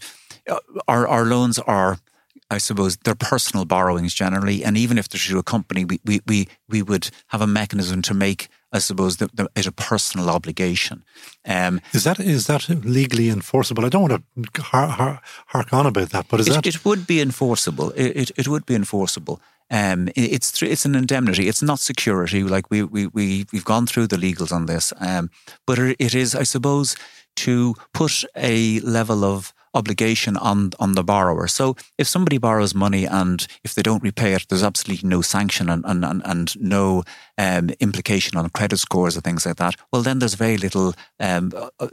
our our loans are, I suppose, they're personal borrowings generally, and even if they're through a company, we we we, we would have a mechanism to make, I suppose, the, the, it a personal obligation. Um, is that is that legally enforceable? I don't want to har- har- hark on about that, but is it, that it would be enforceable? It it, it would be enforceable. Um, it, it's it's an indemnity. It's not security. Like we we we we've gone through the legals on this, um, but it is, I suppose, to put a level of obligation on on the borrower. So if somebody borrows money and if they don't repay it, there's absolutely no sanction and and, and, and no um, implication on credit scores or things like that. Well, then there's very little um,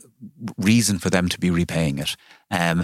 reason for them to be repaying it. Um,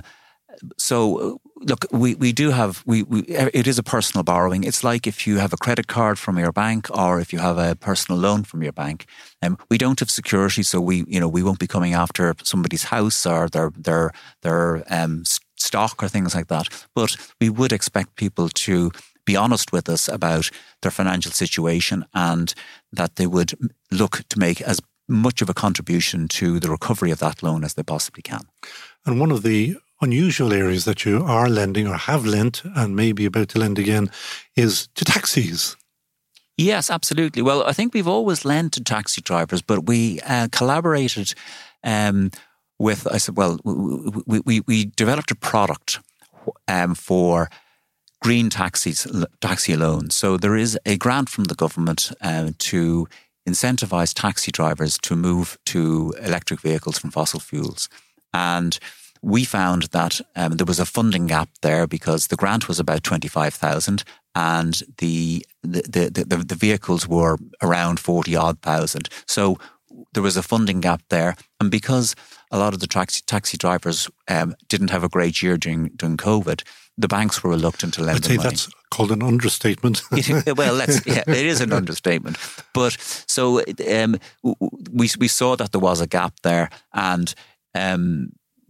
so look, we, we do have, we, we it is a personal borrowing. It's like if you have a credit card from your bank or if you have a personal loan from your bank. Um, we don't have security, so we you know we won't be coming after somebody's house or their their their um, stock or things like that. But we would expect people to be honest with us about their financial situation and that they would look to make as much of a contribution to the recovery of that loan as they possibly can. And one of the unusual areas that you are lending or have lent and maybe about to lend again is to taxis. Yes, absolutely. Well, I think we've always lent to taxi drivers, but we uh, collaborated um, with, I said, well, we, we, we developed a product um, for green taxis, taxi loans. So there is a grant from the government uh, to incentivize taxi drivers to move to electric vehicles from fossil fuels. And we found that um, there was a funding gap there because the grant was about twenty-five thousand and the the, the, the, the vehicles were around forty odd thousand. So there was a funding gap there. And because a lot of the taxi, taxi drivers um, didn't have a great year during, during COVID, the banks were reluctant to lend I'd them say money. That's called an understatement. it, well, let's, yeah, it is an understatement. But so um, we we saw that there was a gap there, and um,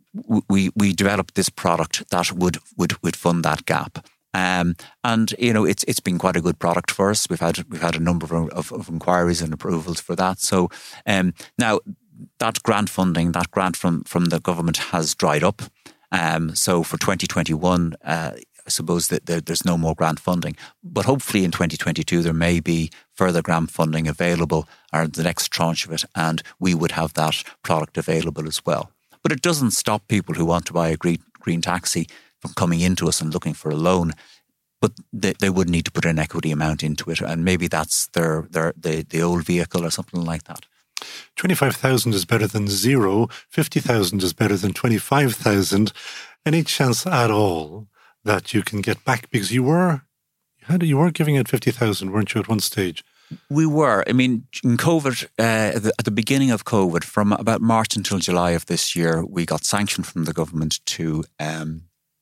we we developed this product that would would would fund that gap. Um, and you know, it's it's been quite a good product for us. We've had we've had a number of, of, of inquiries and approvals for that. So um, now that grant funding, that grant from from the government has dried up. Um, so for twenty twenty-one, uh, I suppose that there, there's no more grant funding. But hopefully in twenty twenty-two, there may be further grant funding available, or the next tranche of it, and we would have that product available as well. But it doesn't stop people who want to buy a green, green taxi from coming into us and looking for a loan. But they, they would need to put an equity amount into it, and maybe that's their their the, the old vehicle or something like that. twenty-five thousand is better than zero. fifty thousand is better than twenty-five thousand. Any chance at all that you can get back? Because you were, How do you were giving out fifty thousand, weren't you, at one stage? We were. I mean, in COVID, uh, the, at the beginning of COVID, from about March until July of this year, we got sanction from the government to um,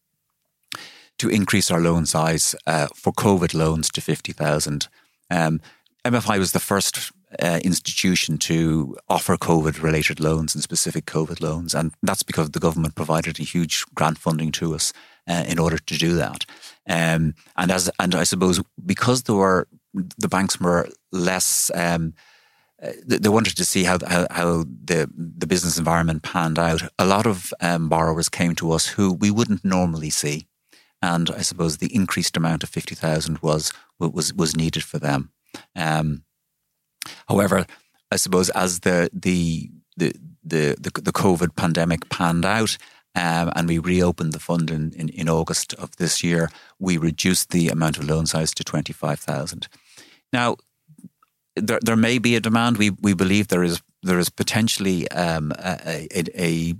to increase our loan size uh, for COVID loans to fifty thousand. Um, M F I was the first uh, institution to offer COVID-related loans and specific COVID loans, and that's because the government provided a huge grant funding to us uh, in order to do that. Um, and as and I suppose because there were the banks were less. Um, they wanted to see how how, how the the business environment panned out. A lot of um, borrowers came to us who we wouldn't normally see, and I suppose the increased amount of fifty thousand was was was needed for them. Um, however, I suppose as the the the the the, the COVID pandemic panned out. Um, and we reopened the fund in, in, in August of this year, we reduced the amount of loan size to twenty-five thousand. Now, there there may be a demand. We we believe there is there is potentially um, a, a, a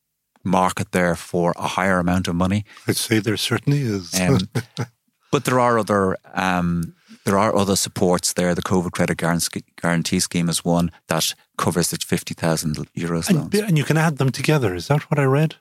market there for a higher amount of money. I'd say there certainly is. um, but there are other um, there are other supports there. The COVID Credit Guarantee Scheme is one that covers the fifty thousand euros loans. And, and you can add them together. Is that what I read?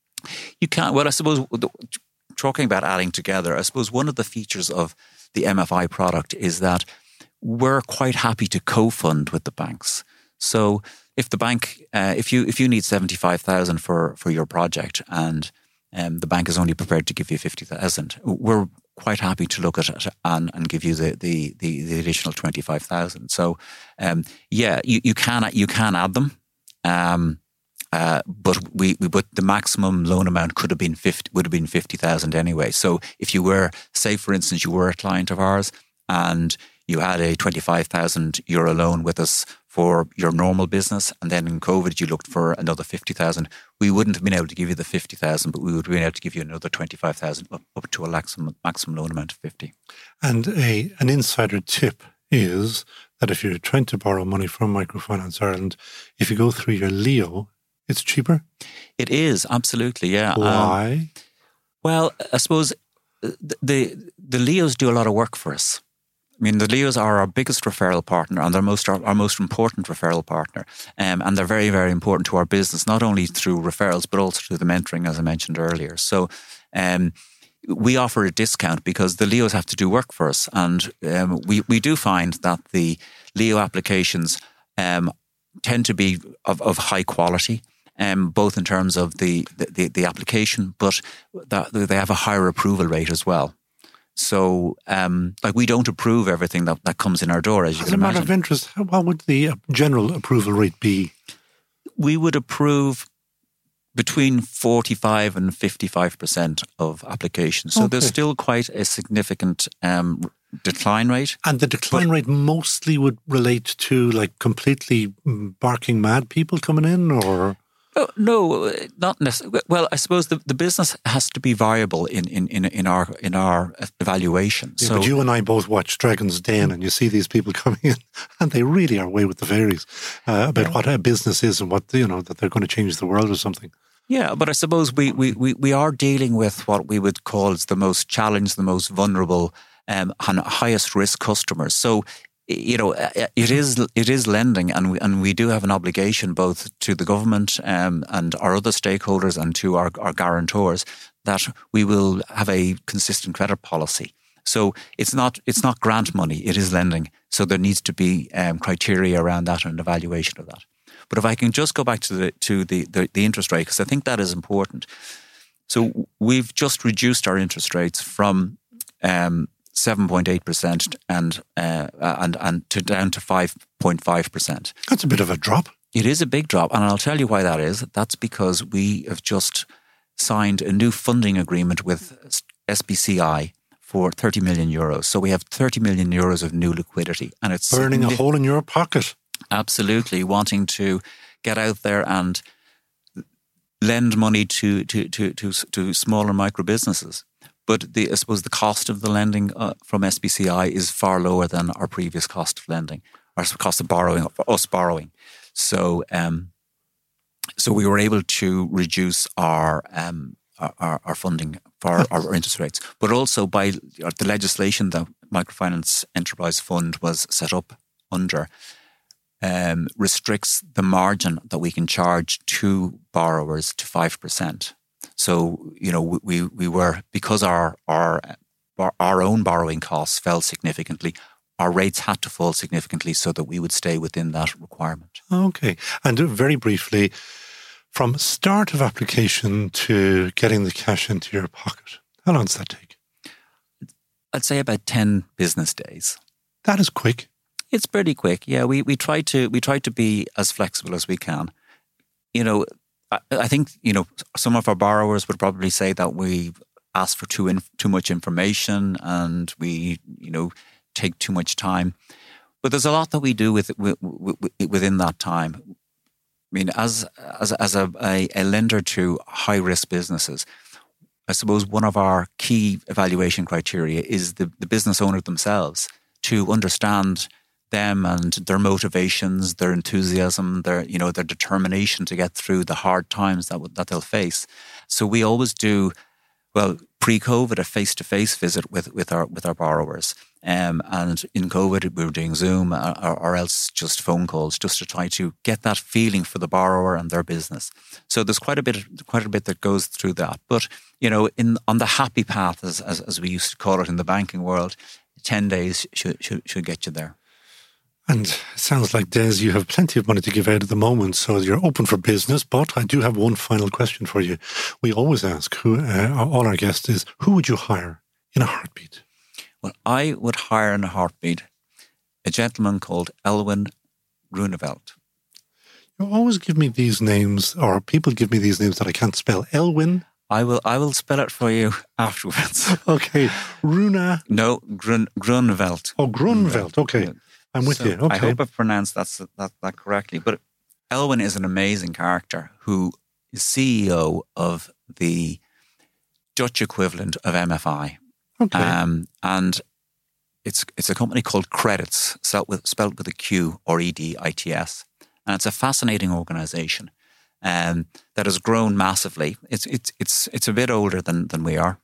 You can't. Well, I suppose talking about adding together, I suppose one of the features of the M F I product is that we're quite happy to co-fund with the banks. So if the bank, uh, if you if you need seventy-five thousand for for your project and um, the bank is only prepared to give you fifty thousand, we're quite happy to look at it and, and give you the the the, the additional twenty-five thousand. So um, yeah, you, you can you can add them. Um, Uh, but we, we, but the maximum loan amount could have been fifty, would have been fifty thousand anyway. So if you were, say, for instance, you were a client of ours and you had a twenty-five thousand euro loan with us for your normal business, and then in COVID you looked for another fifty thousand, we wouldn't have been able to give you the fifty thousand, but we would have been able to give you another twenty-five thousand up, up to a maximum, maximum loan amount of fifty. And a an insider tip is that if you're trying to borrow money from Microfinance Ireland, if you go through your Leo, it's cheaper? It is, absolutely, yeah. Why? Um, well, I suppose the the Leos do a lot of work for us. I mean, the Leos are our biggest referral partner and they're most our, our most important referral partner. Um, and they're very, very important to our business, not only through referrals, but also through the mentoring, as I mentioned earlier. So um, we offer a discount because the Leos have to do work for us. And um, we, we do find that the Leo applications um, tend to be of, of high quality. Um, both in terms of the, the, the application, but that they have a higher approval rate as well. So, um, like we don't approve everything that, that comes in our door, as you as can imagine. As a matter of interest, what would the general approval rate be? We would approve between forty-five and fifty-five percent of applications. So okay. There's still quite a significant um, decline rate. And the decline but, rate mostly would relate to like completely barking mad people coming in, or... Oh, no, not necessarily. Well, I suppose the, the business has to be viable in, in, in, in our in our evaluation. Yeah, so, but you and I both watch Dragon's Den, and you see these people coming in, and they really are away with the fairies uh, about yeah. what a business is and what you know that they're going to change the world or something. Yeah, but I suppose we we, we, we are dealing with what we would call as the most challenged, the most vulnerable, um, and highest risk customers. So. You know, it is it is lending, and we and we do have an obligation both to the government um, and our other stakeholders and to our, our guarantors that we will have a consistent credit policy. So it's not it's not grant money; it is lending. So there needs to be um, criteria around that and evaluation of that. But if I can just go back to the to the the, the interest rate, because I think that is important. So we've just reduced our interest rates from. Um, seven point eight percent and uh, and and to down to five point five percent. That's a bit of a drop. It is a big drop, and I'll tell you why that is. That's because we have just signed a new funding agreement with S B C I for thirty million euros. So we have thirty million euros of new liquidity, and it's burning a hole in your pocket. Absolutely, wanting to get out there and lend money to to to to, to smaller micro businesses. But the, I suppose the cost of the lending uh, from S B C I is far lower than our previous cost of lending, our cost of borrowing, for us borrowing. So, um, so we were able to reduce our um, our, our funding for our interest rates, but also by the legislation that Microfinance Enterprise Fund was set up under um, restricts the margin that we can charge to borrowers to five percent. So, you know, we we were, because our our our own borrowing costs fell significantly, our rates had to fall significantly so that we would stay within that requirement. Okay. And very briefly, from start of application to getting the cash into your pocket, how long does that take? I'd say about ten business days. That is quick. It's pretty quick. Yeah, we we try to we try to be as flexible as we can. You know, I, I think, you know, some of our borrowers would probably say that we ask for too in, too much information and we, you know, take too much time. But there's a lot that we do with, with, with within that time. I mean, as as as a, a, a lender to high risk businesses, I suppose one of our key evaluation criteria is the, the business owner themselves, to understand them and their motivations, their enthusiasm, their, you know, their determination to get through the hard times that that they'll face. So we always do, well, pre-COVID, a face-to-face visit with, with our with our borrowers. Um, and in COVID, we were doing Zoom or, or else just phone calls, just to try to get that feeling for the borrower and their business. So there's quite a bit, quite a bit that goes through that. But you know, in on the happy path, as as, as we used to call it in the banking world, ten days should should, should get you there. And it sounds like, Des, you have plenty of money to give out at the moment, so you're open for business. But I do have one final question for you. We always ask who uh, all our guests is, who would you hire in a heartbeat? Well, I would hire in a heartbeat a gentleman called Elwin Groeneveld. You always give me these names, or people give me these names that I can't spell. Elwin? I will I will spell it for you afterwards. Okay. Runa? No, Grun, Groeneveld. Oh, Groeneveld. Okay. Yeah. I'm with so you. Okay. I hope I've pronounced that, that, that correctly. But Elwin is an amazing character who is C E O of the Dutch equivalent of M F I. Okay. Um, and it's it's a company called Credits, spelled with, spelled with a Q, or E D I T S. And it's a fascinating organisation um, that has grown massively. It's it's it's it's a bit older than than we are,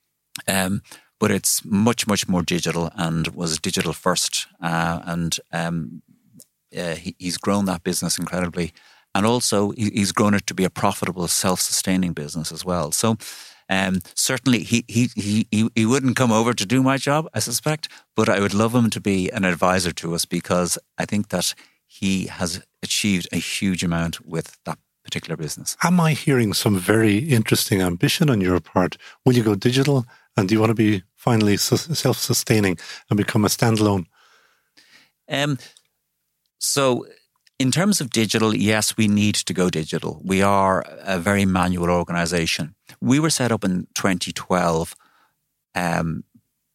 um, but it's much much more digital and was digital first. Uh, and um, uh, he, he's grown that business incredibly, and also he, he's grown it to be a profitable, self-sustaining business as well. So. Um, certainly, he, he he he wouldn't come over to do my job, I suspect, but I would love him to be an advisor to us, because I think that he has achieved a huge amount with that particular business. Am I hearing some very interesting ambition on your part? Will you go digital, and do you want to be finally self-sustaining and become a standalone? Um. So, in terms of digital, yes, we need to go digital. We are a very manual organisation. We were set up in twenty twelve um,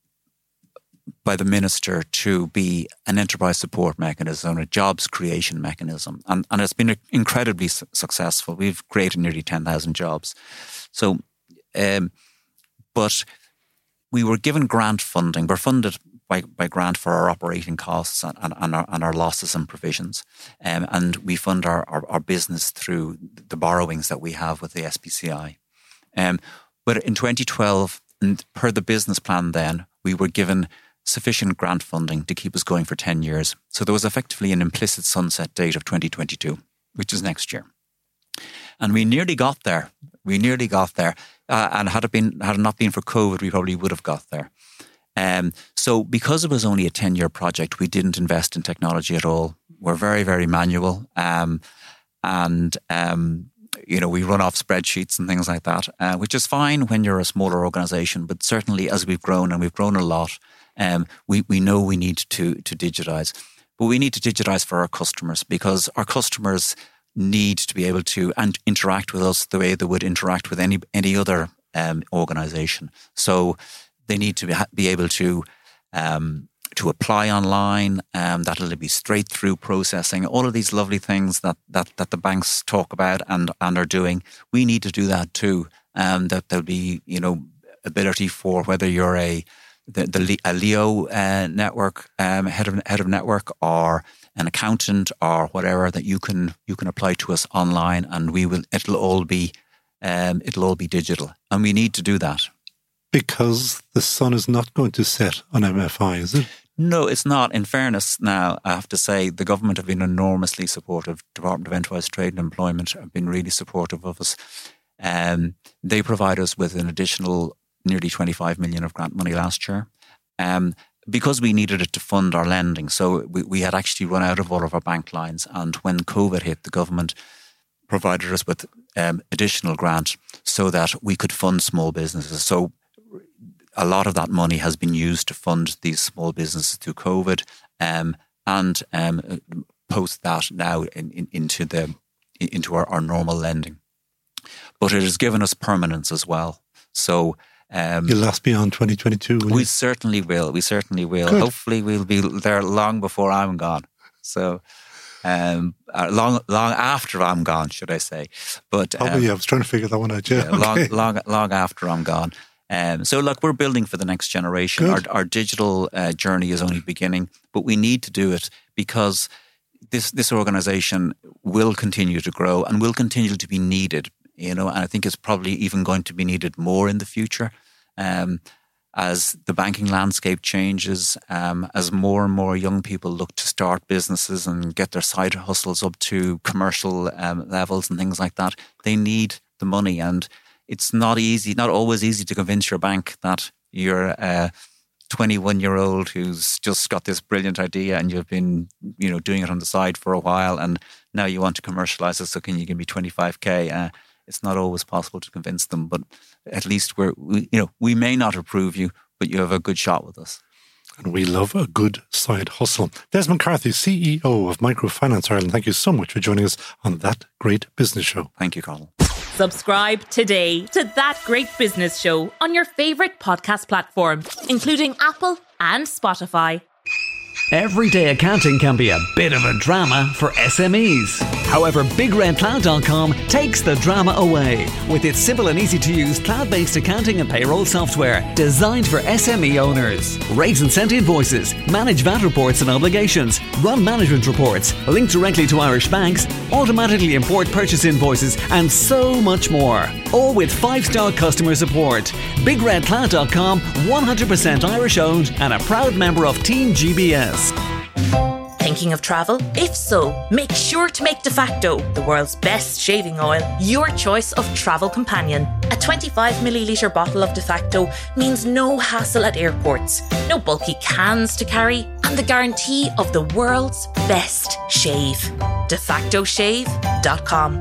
by the minister to be an enterprise support mechanism, a jobs creation mechanism. And, and it's been incredibly su- successful. We've created nearly ten thousand jobs. So, um, but we were given grant funding. We're funded by, by grant for our operating costs and, and, and, our, and our losses and provisions. Um, and we fund our, our, our business through the borrowings that we have with the S P C I. Um, but in twenty twelve, and per the business plan then, we were given sufficient grant funding to keep us going for ten years. So there was effectively an implicit sunset date of twenty twenty-two, which is next year. And we nearly got there. We nearly got there. Uh, and had it been, had it not been for COVID, we probably would have got there. Um, so because it was only a ten-year project, we didn't invest in technology at all. We're very, very manual. Um, and, um, you know, we run off spreadsheets and things like that, uh, which is fine when you're a smaller organisation. But certainly as we've grown, and we've grown a lot, um, we, we know we need to, to digitise. But we need to digitise for our customers, because our customers need to be able to and interact with us the way they would interact with any any other um, organisation. So they need to be, be able to um, to apply online. Um, that'll be straight through processing. All of these lovely things that that that the banks talk about and and are doing. We need to do that too. Um, that there'll be, you know, ability for whether you're a the, the a Leo uh, network um, head of head of network, or an accountant, or whatever, that you can you can apply to us online, and we will. It'll all be um, it'll all be digital. And we need to do that. Because the sun is not going to set on M F I, is it? No, it's not. In fairness, now, I have to say the government have been enormously supportive. Department of Enterprise, Trade and Employment have been really supportive of us. Um, they provide us with an additional nearly twenty-five million of grant money last year. Um, because we needed it to fund our lending. So we, we had actually run out of all of our bank lines. And when COVID hit, the government provided us with um, additional grant so that we could fund small businesses. So a lot of that money has been used to fund these small businesses through COVID, um, and um, post that now in, in, into the into our, our normal lending. But it has given us permanence as well. So um, you'll last beyond twenty twenty-two. We you? certainly will. We certainly will. Good. Hopefully, we'll be there long before I'm gone. So. Um, uh, long, long after I'm gone, should I say? But um, oh, yeah, I was trying to figure that one out. Yeah, yeah okay. long, long, long after I'm gone. Um, so, look, we're building for the next generation. Our, our digital uh, journey is only beginning, but we need to do it because this this organisation will continue to grow and will continue to be needed. You know, and I think it's probably even going to be needed more in the future. Um, As the banking landscape changes, um, as more and more young people look to start businesses and get their side hustles up to commercial um, levels and things like that, they need the money. And it's not easy, not always easy to convince your bank that you're a twenty-one-year-old who's just got this brilliant idea and you've been, you know, doing it on the side for a while and now you want to commercialise it, so can you give me twenty-five K? Uh, It's not always possible to convince them, but at least we're, we, you know, we may not approve you, but you have a good shot with us. And we love a good side hustle. Des McCarthy, C E O of Microfinance Ireland, thank you so much for joining us on That Great Business Show. Thank you, Carl. Subscribe today to That Great Business Show on your favourite podcast platform, including Apple and Spotify. Everyday accounting can be a bit of a drama for S M Es. However, Big Red Cloud dot com takes the drama away with its simple and easy to use cloud-based accounting and payroll software designed for S M E owners. Raise and send invoices, manage V A T reports and obligations, run management reports, link directly to Irish banks, automatically import purchase invoices, and so much more. All with five-star customer support. Big Red Cloud dot com, one hundred percent Irish owned and a proud member of Team G B S. Thinking of travel? If so, make sure to make Defacto, the world's best shaving oil, your choice of travel companion. A twenty-five millilitre bottle of Defacto means no hassle at airports, no bulky cans to carry, and the guarantee of the world's best shave. defacto shave dot com.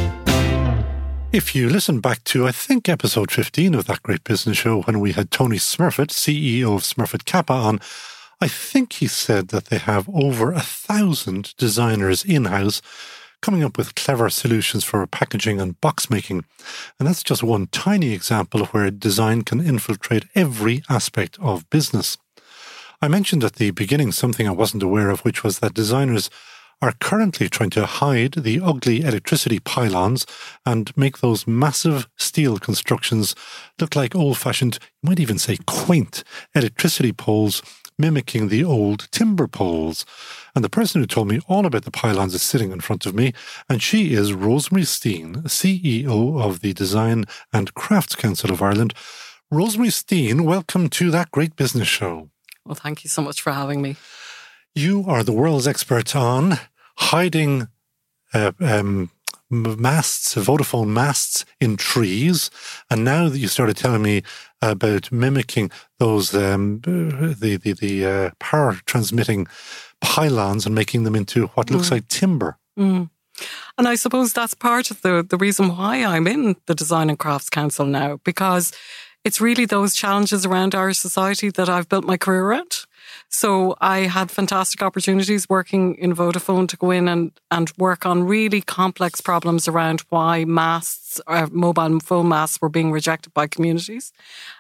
If you listen back to, I think, episode fifteen of That Great Business Show, when we had Tony Smurfett, C E O of Smurfett Kappa, on, I think he said that they have over a thousand designers in-house coming up with clever solutions for packaging and box making. And that's just one tiny example of where design can infiltrate every aspect of business. I mentioned at the beginning something I wasn't aware of, which was that designers are currently trying to hide the ugly electricity pylons and make those massive steel constructions look like old-fashioned, you might even say quaint, electricity poles mimicking the old timber poles. And the person who told me all about the pylons is sitting in front of me, and she is Rosemary Steen, C E O of the Design and Crafts Council of Ireland. Rosemary Steen, welcome to That Great Business Show. Well, thank you so much for having me. You are the world's expert on hiding uh, um, masts, Vodafone masts in trees. And now that you started telling me about mimicking those, um, the, the, the uh, power transmitting pylons and making them into what looks mm. like timber. Mm. And I suppose that's part of the, the reason why I'm in the Design and Crafts Council now, because it's really those challenges around our society that I've built my career around. So I had fantastic opportunities working in Vodafone to go in and, and work on really complex problems around why masts, or mobile phone masts, were being rejected by communities.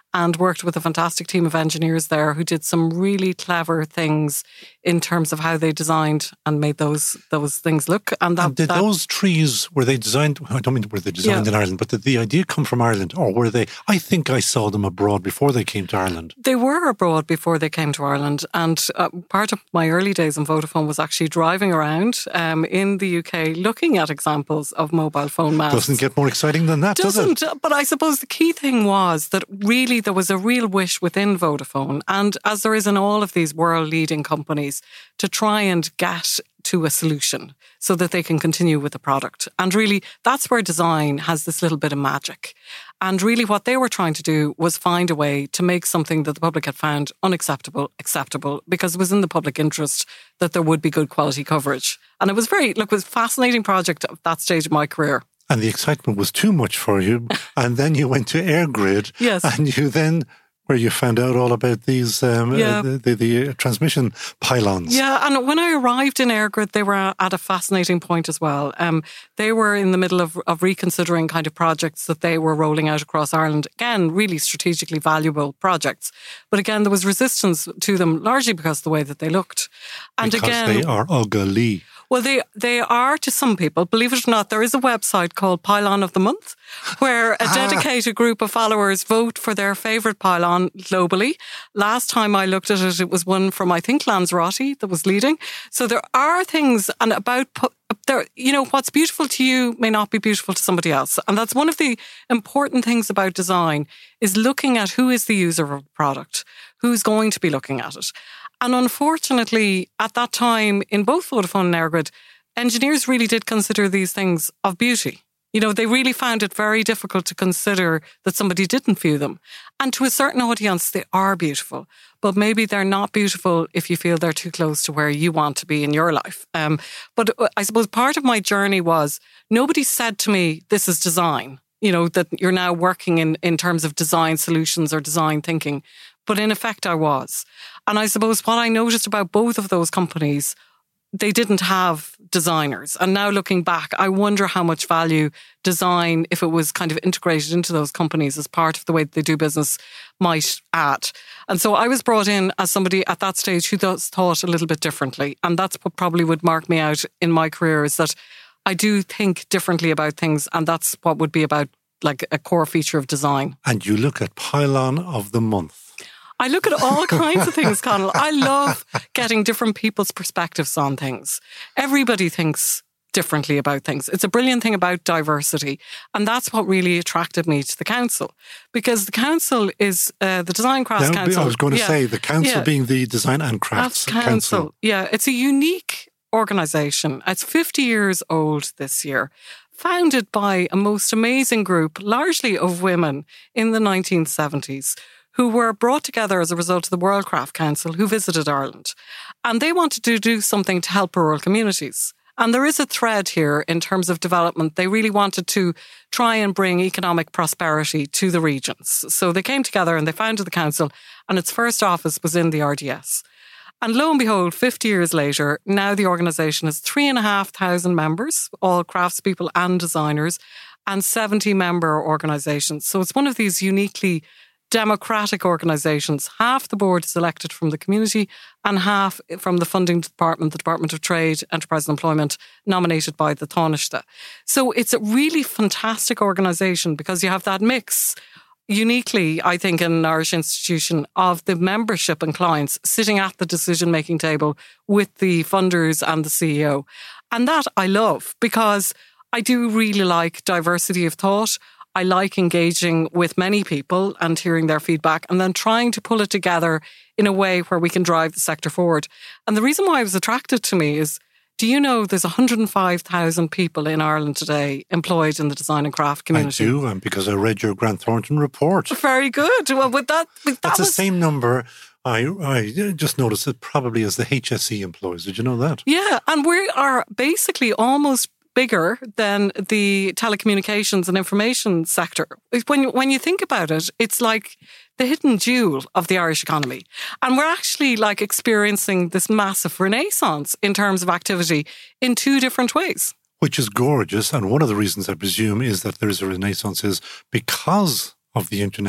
and worked with a fantastic team of engineers there who did some really clever things in terms of how they designed and made those those things look. And, that, and did that, those trees, were they designed, I don't mean were they designed yeah. in Ireland, but did the idea come from Ireland, or were they, I think I saw them abroad before they came to Ireland. They were abroad before they came to Ireland, and uh, part of my early days in Vodafone was actually driving around um, in the U K looking at examples of mobile phone masts. Doesn't get more exciting than that, Doesn't, does it? But I suppose the key thing was that really there was a real wish within Vodafone, and as there is in all of these world-leading companies, to try and get to a solution so that they can continue with the product. And really, that's where design has this little bit of magic. And really what they were trying to do was find a way to make something that the public had found unacceptable, acceptable, because it was in the public interest that there would be good quality coverage. And it was very, look, it was a fascinating project at that stage of my career. And the excitement was too much for you. And then you went to AirGrid. Yes. And you then, where you found out all about these, um, Yeah. uh, the, the, the transmission pylons. Yeah, and when I arrived in AirGrid, they were at a fascinating point as well. Um, they were in the middle of, of reconsidering kind of projects that they were rolling out across Ireland. Again, really strategically valuable projects. But again, there was resistance to them, largely because of the way that they looked. And because again, they are ugly. Well, they they are to some people. Believe it or not, there is a website called Pylon of the Month where a dedicated group of followers vote for their favourite pylon globally. Last time I looked at it, it was one from, I think, Lanzarote that was leading. So there are things and about... There, you know, what's beautiful to you may not be beautiful to somebody else. And that's one of the important things about design, is looking at who is the user of a product, who's going to be looking at it. And unfortunately, at that time, in both Vodafone and AirGrid, engineers really did consider these things of beauty. You know, they really found it very difficult to consider that somebody didn't view them. And to a certain audience, they are beautiful. But maybe they're not beautiful if you feel they're too close to where you want to be in your life. Um, but I suppose part of my journey was, nobody said to me, this is design. You know, that you're now working in, in terms of design solutions or design thinking. But in effect, I was. And I suppose what I noticed about both of those companies, they didn't have designers. And now looking back, I wonder how much value design, if it was kind of integrated into those companies as part of the way that they do business, might add. And so I was brought in as somebody at that stage who thought a little bit differently. And that's what probably would mark me out in my career, is that I do think differently about things. And that's what would be about like a core feature of design. And you look at Pylon of the Month. I look at all kinds of things, Conal. I love getting different people's perspectives on things. Everybody thinks differently about things. It's a brilliant thing about diversity. And that's what really attracted me to the council. Because the council is uh, the Design Crafts Now, Council. I was going to yeah, say, the council yeah. being the Design and Crafts Council. Council. Yeah, it's a unique organisation. It's fifty years old this year. Founded by a most amazing group, largely of women, in the nineteen seventies, who were brought together as a result of the World Craft Council, who visited Ireland. And they wanted to do something to help rural communities. And there is a thread here in terms of development. They really wanted to try and bring economic prosperity to the regions. So they came together and they founded the council, and its first office was in the R D S. And lo and behold, fifty years later, now the organisation has three and a half thousand members, all craftspeople and designers, and seventy member organisations. So it's one of these uniquely democratic organisations. Half the board is elected from the community and half from the funding department, the Department of Trade, Enterprise and Employment, nominated by the Taoiseach. So it's a really fantastic organisation because you have that mix, uniquely, I think, in an Irish institution, of the membership and clients sitting at the decision-making table with the funders and the C E O. And that I love, because I do really like diversity of thought. I like engaging with many people and hearing their feedback and then trying to pull it together in a way where we can drive the sector forward. And the reason why it was attracted to me is, do you know there's one hundred five thousand people in Ireland today employed in the design and craft community? I do, and because I read your Grant Thornton report. Very good. Well, with that, with that That's was... the same number. I, I just noticed it probably as the H S E employees. Did you know that? Yeah, and we are basically almost bigger than the telecommunications and information sector. When you, when you think about it, it's like the hidden jewel of the Irish economy. And we're actually like experiencing this massive renaissance in terms of activity in two different ways. Which is gorgeous. And one of the reasons, I presume, is that there is a renaissance is because of the internet.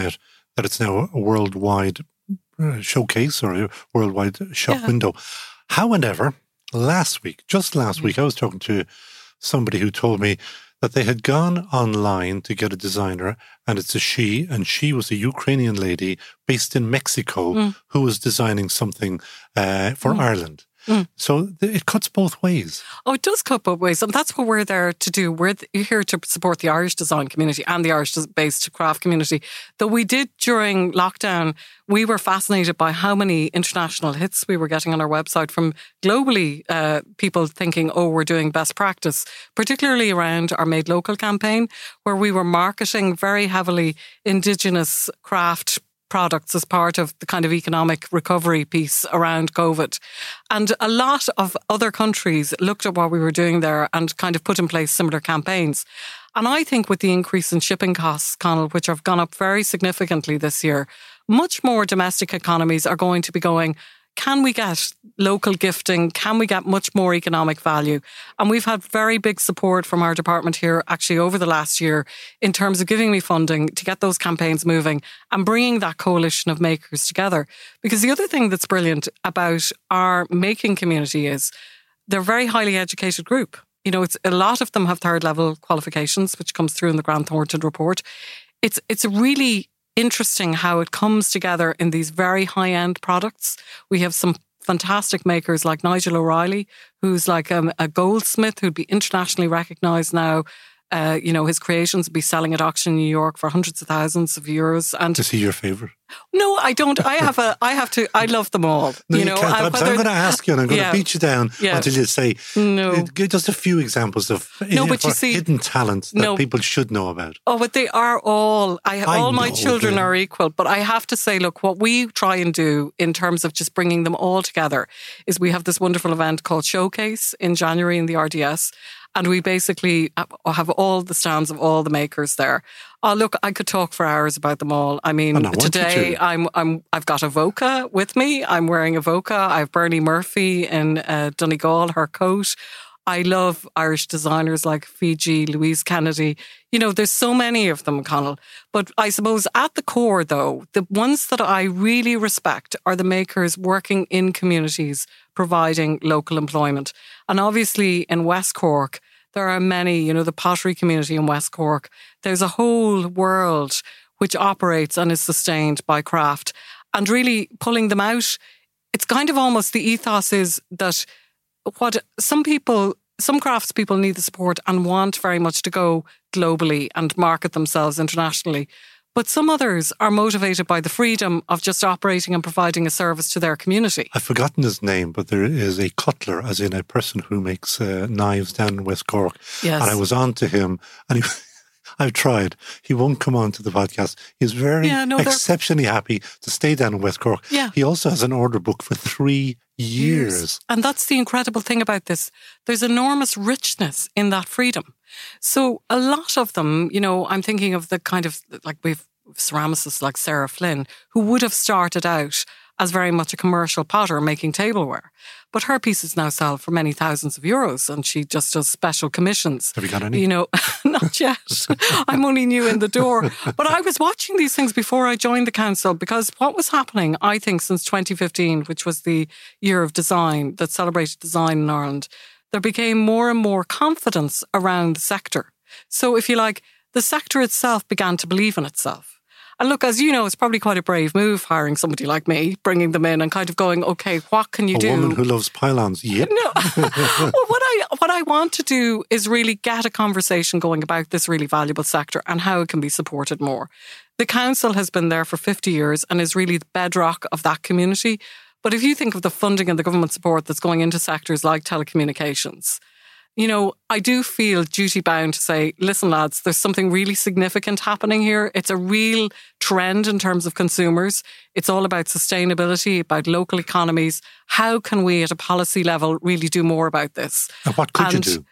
that it's now a worldwide uh, showcase or a worldwide shop Yeah. window. However, last week, just last week, I was talking to somebody who told me that they had gone online to get a designer, and it's a she, and she was a Ukrainian lady based in Mexico Mm. who was designing something uh, for Mm. Ireland. Mm. So th- it cuts both ways. Oh, it does cut both ways. And that's what we're there to do. We're th- here to support the Irish design community and the Irish-based craft community. Though we did during lockdown, we were fascinated by how many international hits we were getting on our website from globally uh, people thinking, oh, we're doing best practice, particularly around our Made Local campaign, where we were marketing very heavily Indigenous craft products as part of the kind of economic recovery piece around COVID. And a lot of other countries looked at what we were doing there and kind of put in place similar campaigns. And I think with the increase in shipping costs, Conal, which have gone up very significantly this year, much more domestic economies are going to be going, can we get local gifting? Can we get much more economic value? And we've had very big support from our department here actually over the last year in terms of giving me funding to get those campaigns moving and bringing that coalition of makers together. Because the other thing that's brilliant about our making community is they're a very highly educated group. You know, it's a lot of them have third level qualifications, which comes through in the Grant Thornton report. It's it's really interesting how it comes together in these very high-end products. We have some fantastic makers like Nigel O'Reilly, who's like um, a goldsmith who'd be internationally recognised now. Uh, you know, his creations would be selling at auction in New York for hundreds of thousands of euros. And Is he your favourite? no, I don't. I have a. I have to. I love them all. No, you, know, can't. uh, I'm, whether- I'm going to ask you, and I'm going Yeah. to beat you down Yeah. until you say, No. uh, give just a few examples of No, but you for see- hidden talent that No. people should know about. Oh, but they are all, I, I all my know, children yeah. are equal. But I have to say, look, what we try and do in terms of just bringing them all together is we have this wonderful event called Showcase in January in the R D S. And we basically have all the stands of all the makers there. Oh, look, I could talk for hours about them all. I mean, And I want you today to. I'm, I'm, I've got a Voca with me. I'm wearing a Voca. I have Bernie Murphy in uh, Donegal, her coat. I love Irish designers like Fiji, Louise Kennedy. You know, there's so many of them, Conal. But I suppose at the core, though, the ones that I really respect are the makers working in communities, providing local employment. And obviously in West Cork, there are many, you know, the pottery community in West Cork. There's a whole world which operates and is sustained by craft. And really pulling them out, it's kind of almost the ethos is that what some people, some crafts people need the support and want very much to go globally and market themselves internationally. But some others are motivated by the freedom of just operating and providing a service to their community. I've forgotten his name, but there is a cutler, as in a person who makes uh, knives down in West Cork. Yes. And I was on to him, and he, I've tried. He won't come on to the podcast. He's very Yeah, no, they're- exceptionally happy to stay down in West Cork. Yeah. He also has an order book for three years. And that's the incredible thing about this. There's enormous richness in that freedom. So a lot of them, you know, I'm thinking of the kind of, like we've ceramicists like Sarah Flynn, who would have started out as very much a commercial potter making tableware. But her pieces now sell for many thousands of euros and she just does special commissions. Have you got any? You know, not yet. I'm only new in the door. But I was watching these things before I joined the council because what was happening, I think, since twenty fifteen, which was the year of design that celebrated design in Ireland, there became more and more confidence around the sector. So if you like, the sector itself began to believe in itself. And look, as you know, it's probably quite a brave move hiring somebody like me, bringing them in and kind of going, okay, what can you a do? woman who loves pylons. Yep. No. Well, what I what I want to do is really get a conversation going about this really valuable sector and how it can be supported more. The council has been there for fifty years and is really the bedrock of that community. But if you think of the funding and the government support that's going into sectors like telecommunications, you know, I do feel duty bound to say, listen, lads, there's something really significant happening here. It's a real trend in terms of consumers. It's all about sustainability, about local economies. How can we at a policy level really do more about this? And what could And- you do?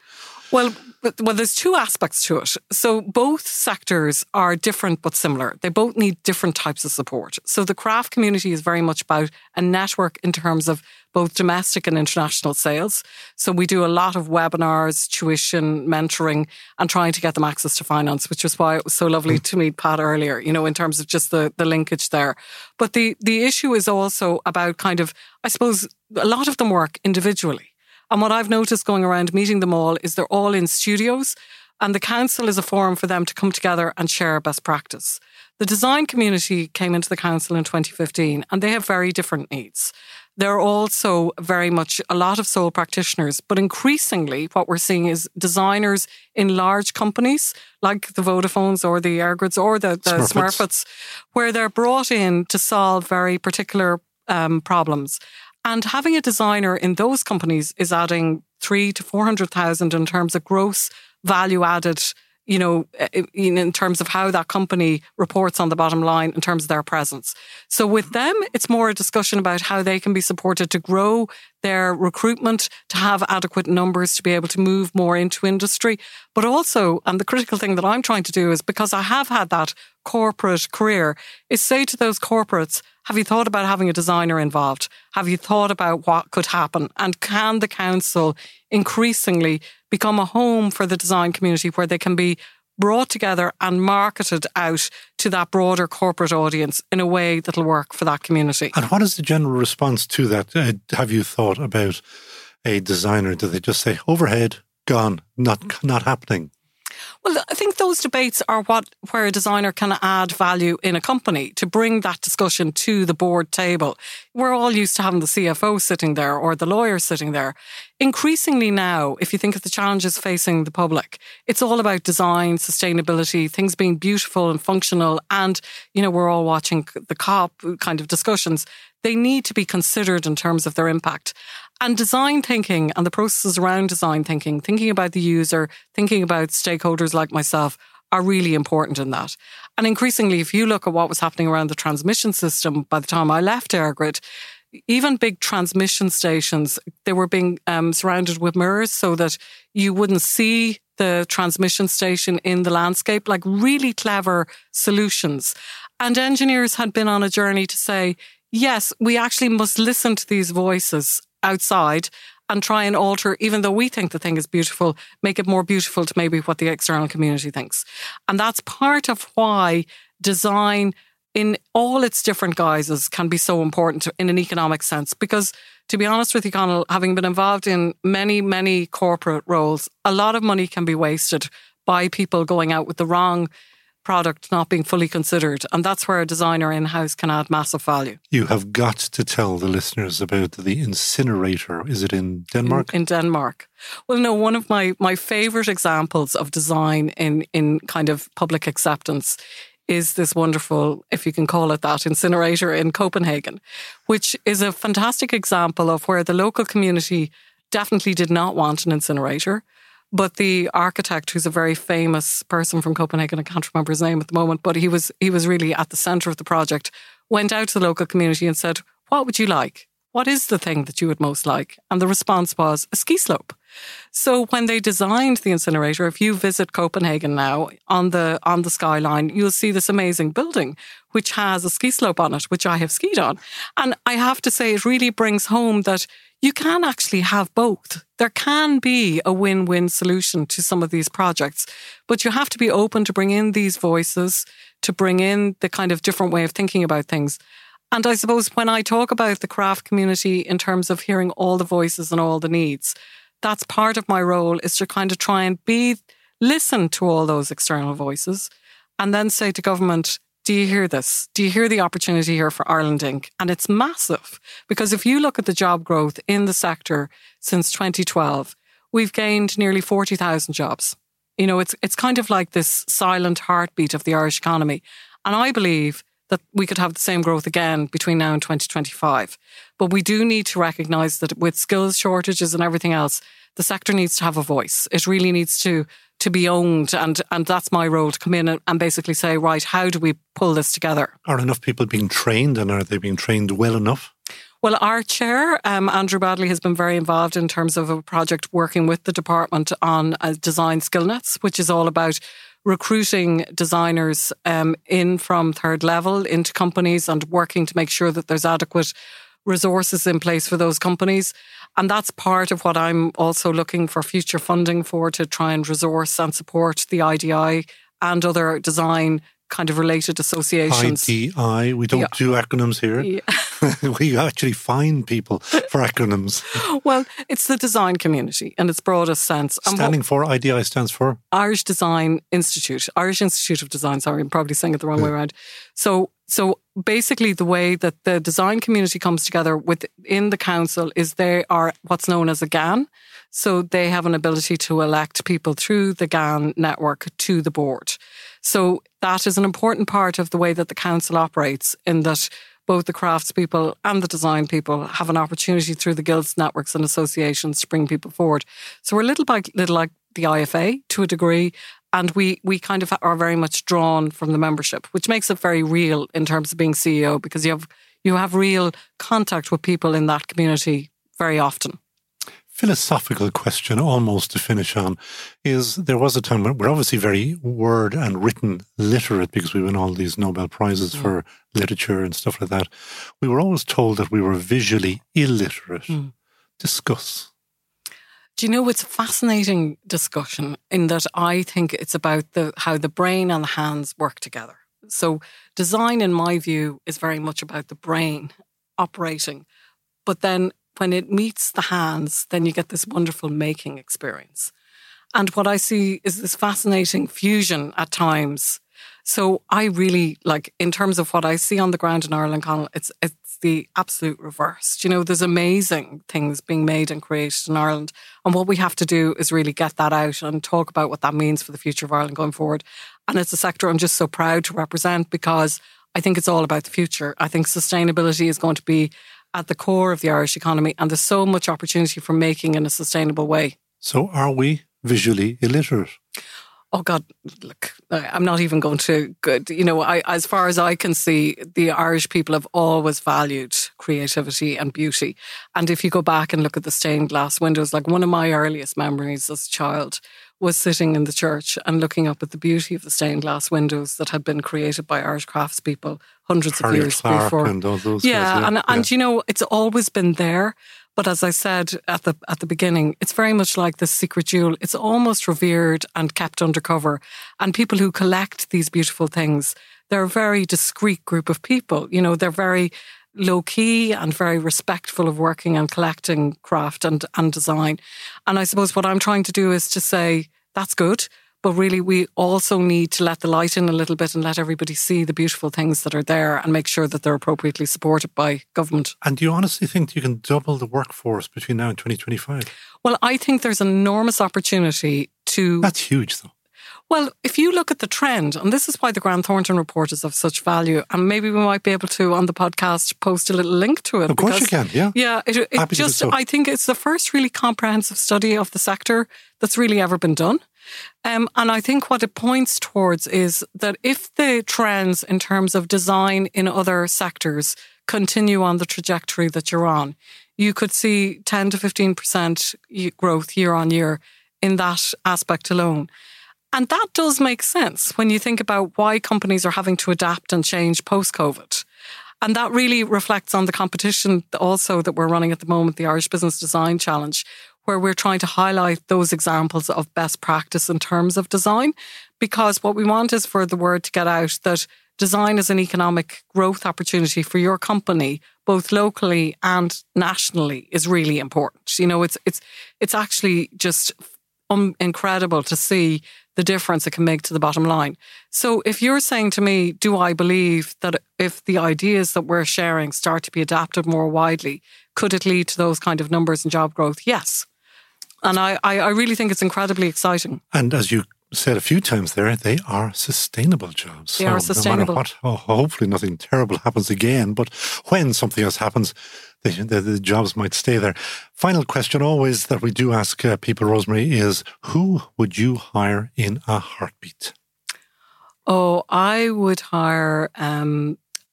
Well, well, there's two aspects to it. So both sectors are different but similar. They both need different types of support. So the craft community is very much about a network in terms of both domestic and international sales. So we do a lot of webinars, tuition, mentoring, and trying to get them access to finance, which is why it was so lovely to meet Pat earlier, you know, in terms of just the, the linkage there. But the, the issue is also about kind of, I suppose, a lot of them work individually. And what I've noticed going around meeting them all is they're all in studios, and the council is a forum for them to come together and share best practice. The design community came into the council in twenty fifteen, and they have very different needs. They're also very much a lot of sole practitioners, but increasingly what we're seeing is designers in large companies like the Vodafones or the Airgrids or the, the Smurfits. Smurfits, where they're brought in to solve very particular um, problems. And having a designer in those companies is adding three to four hundred thousand in terms of gross value added, you know, in terms of how that company reports on the bottom line in terms of their presence. So with them, it's more a discussion about how they can be supported to grow their recruitment, to have adequate numbers to be able to move more into industry. But also, and the critical thing that I'm trying to do is, because I have had that corporate career, is say to those corporates, have you thought about having a designer involved? Have you thought about what could happen? And can the council increasingly become a home for the design community where they can be brought together and marketed out to that broader corporate audience in a way that'll work for that community? And what is the general response to that? Uh, have you thought about a designer? Do they just say, overhead, gone, not not happening? Well, I think those debates are what where a designer can add value in a company to bring that discussion to the board table. We're all used to having the C F O sitting there or the lawyer sitting there. Increasingly now, if you think of the challenges facing the public, it's all about design, sustainability, things being beautiful and functional. And, you know, we're all watching the COP kind of discussions. They need to be considered in terms of their impact. And design thinking and the processes around design thinking, thinking about the user, thinking about stakeholders like myself, are really important in that. And increasingly, if you look at what was happening around the transmission system by the time I left Airgrid, even big transmission stations, they were being um, surrounded with mirrors so that you wouldn't see the transmission station in the landscape, like really clever solutions. And engineers had been on a journey to say, yes, we actually must listen to these voices outside and try and alter, even though we think the thing is beautiful, make it more beautiful to maybe what the external community thinks. And that's part of why design in all its different guises can be so important in an economic sense. Because to be honest with you, Conal, having been involved in many, many corporate roles, a lot of money can be wasted by people going out with the wrong product not being fully considered. And that's where a designer in-house can add massive value. You have got to tell the listeners about the incinerator. Is it in Denmark? In, in Denmark. Well, no, one of my, my favourite examples of design in, in kind of public acceptance is this wonderful, if you can call it that, incinerator in Copenhagen, which is a fantastic example of where the local community definitely did not want an incinerator. But the architect, who's a very famous person from Copenhagen, I can't remember his name at the moment, but he was he was really at the centre of the project, went out to the local community and said, what would you like? What is the thing that you would most like? And the response was a ski slope. So when they designed the incinerator, if you visit Copenhagen now on the on the skyline, you'll see this amazing building which has a ski slope on it, which I have skied on. And I have to say, it really brings home that you can actually have both. There can be a win-win solution to some of these projects, but you have to be open to bring in these voices, to bring in the kind of different way of thinking about things. And I suppose when I talk about the craft community in terms of hearing all the voices and all the needs, that's part of my role, is to kind of try and be, listen to all those external voices and then say to government, do you hear this? Do you hear the opportunity here for Ireland Incorporated? And it's massive, because if you look at the job growth in the sector since twenty twelve, we've gained nearly forty thousand jobs. You know, it's it's kind of like this silent heartbeat of the Irish economy. And I believe that we could have the same growth again between now and twenty twenty-five. But we do need to recognise that with skills shortages and everything else, the sector needs to have a voice. It really needs to to be owned. And, and that's my role, to come in and, and basically say, right, how do we pull this together? Are enough people being trained, and are they being trained well enough? Well, our chair, um, Andrew Bradley, has been very involved in terms of a project working with the department on uh, Design Skill Nets, which is all about recruiting designers um, in from third level into companies and working to make sure that there's adequate resources in place for those companies. And that's part of what I'm also looking for future funding for, to try and resource and support the I D I and other design kind of related associations. I D I, we don't Yeah. do acronyms here. Yeah. We actually find people for acronyms. Well, it's the design community in its broadest sense. And Standing for, I D I stands for? Irish Design Institute, Irish Institute of Design. Sorry, I'm probably saying it the wrong way around. So, so basically, the way that the design community comes together within the council is they are what's known as a G A N. So they have an ability to elect people through the G A N network to the board. So that is an important part of the way that the council operates, in that both the craftspeople and the design people have an opportunity through the guilds, networks and associations to bring people forward. So we're a little by little like the I F A to a degree, and we we kind of are very much drawn from the membership, which makes it very real in terms of being C E O, because you have you have real contact with people in that community very often. Philosophical question almost to finish on is, there was a time when we're obviously very word and written literate because we win all these Nobel Prizes mm. for literature and stuff like that. We were always told that we were visually illiterate. Mm. Discuss. Do you know, it's a fascinating discussion in that I think it's about the how the brain and the hands work together. So design, in my view, is very much about the brain operating, but then when it meets the hands, then you get this wonderful making experience. And what I see is this fascinating fusion at times. So I really, like, in terms of what I see on the ground in Ireland, Conal, it's it's the absolute reverse. You know, there's amazing things being made and created in Ireland. And what we have to do is really get that out and talk about what that means for the future of Ireland going forward. And it's a sector I'm just so proud to represent, because I think it's all about the future. I think sustainability is going to be at the core of the Irish economy, and there's so much opportunity for making in a sustainable way. So are we visually illiterate? Oh God, look, I'm not even going to, you know, I, as far as I can see, the Irish people have always valued creativity and beauty. And if you go back and look at the stained glass windows, like one of my earliest memories as a child was sitting in the church and looking up at the beauty of the stained glass windows that had been created by Irish craftspeople hundreds Harriet of years Clark before. And all those yeah, guys, yeah, and yeah. and you know, it's always been there. But as I said at the at the beginning, it's very much like this secret jewel. It's almost revered and kept undercover. And people who collect these beautiful things, they're a very discreet group of people. You know, they're very low key and very respectful of working and collecting craft and, and design. And I suppose what I'm trying to do is to say, that's good. But really, we also need to let the light in a little bit and let everybody see the beautiful things that are there and make sure that they're appropriately supported by government. And do you honestly think you can double the workforce between now and twenty twenty-five? Well, I think there's an enormous opportunity to... That's huge, though. Well, if you look at the trend, and this is why the Grant Thornton report is of such value, and maybe we might be able to, on the podcast, post a little link to it. Of course because, you can, yeah. Yeah, it, it Happy just, to do so. I think it's the first really comprehensive study of the sector that's really ever been done. Um, and I think what it points towards is that if the trends in terms of design in other sectors continue on the trajectory that you're on, you could see ten to fifteen percent growth year on year in that aspect alone. And that does make sense when you think about why companies are having to adapt and change post-COVID. And that really reflects on the competition also that we're running at the moment, the Irish Business Design Challenge, where we're trying to highlight those examples of best practice in terms of design. Because what we want is for the word to get out that design is an economic growth opportunity for your company, both locally and nationally, is really important. You know, it's it's it's actually just um, incredible to see the difference it can make to the bottom line. So if you're saying to me, do I believe that if the ideas that we're sharing start to be adapted more widely, could it lead to those kind of numbers and job growth? Yes. And I, I, I really think it's incredibly exciting. And as you said a few times there, they are sustainable jobs. They so are sustainable. No matter what, oh, hopefully nothing terrible happens again, but when something else happens, the, the, the jobs might stay there. Final question always that we do ask uh, people, Rosemary, is who would you hire in a heartbeat? Oh, I would hire um,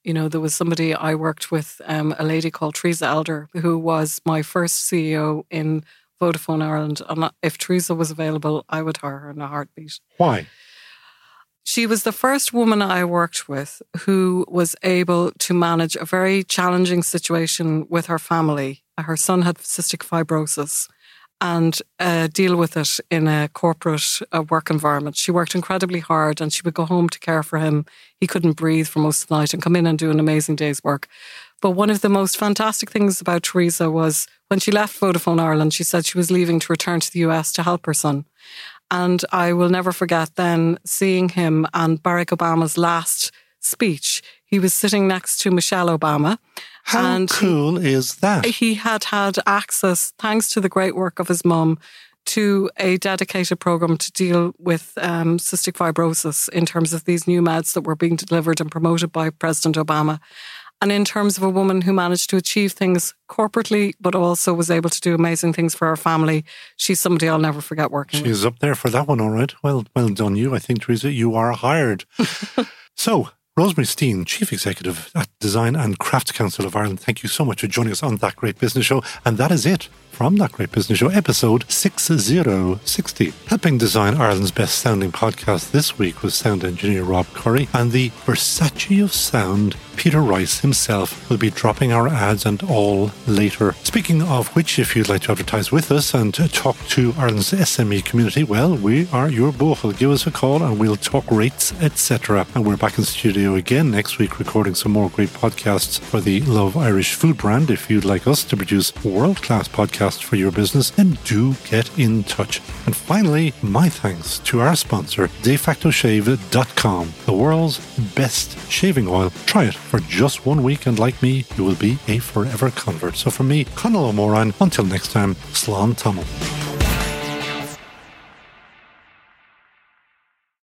You know, there was somebody I worked with, um, a lady called Teresa Elder, who was my first C E O in Vodafone Ireland. And if Teresa was available, I would hire her in a heartbeat. Why? She was the first woman I worked with who was able to manage a very challenging situation with her family. Her son had cystic fibrosis, and uh, deal with it in a corporate uh, work environment. She worked incredibly hard, and she would go home to care for him. He couldn't breathe for most of the night and come in and do an amazing day's work. But one of the most fantastic things about Teresa was when she left Vodafone Ireland, she said she was leaving to return to the U S to help her son. And I will never forget then seeing him and Barack Obama's last speech. He was sitting next to Michelle Obama. How and cool he, is that? He had had access, thanks to the great work of his mum, to a dedicated program to deal with um, cystic fibrosis in terms of these new meds that were being delivered and promoted by President Obama. And in terms of a woman who managed to achieve things corporately, but also was able to do amazing things for her family, she's somebody I'll never forget working with. She's up there for that one, all right. Well, well done you. I think, Teresa, you are hired. So, Rosemary Steen, Chief Executive at Design and Crafts Council of Ireland, thank you so much for joining us on That Great Business Show. And that is it from That Great Business Show, episode six thousand sixty. Helping design Ireland's best sounding podcast this week was sound engineer Rob Curry, and the Versace of sound, Peter Rice himself, will be dropping our ads and all later. Speaking of which, if you'd like to advertise with us and to talk to Ireland's S M E community, well, we are your bochel. Give us a call and we'll talk rates, et cetera. And we're back in studio again next week recording some more great podcasts for the Love Irish food brand. If you'd like us to produce world-class podcasts for your business, then do get in touch. And finally, my thanks to our sponsor, de facto shave dot com, the world's best shaving oil. Try it for just one week, and like me, you will be a forever convert. So from me, Conal O'Moran, until next time, Slán Tamil.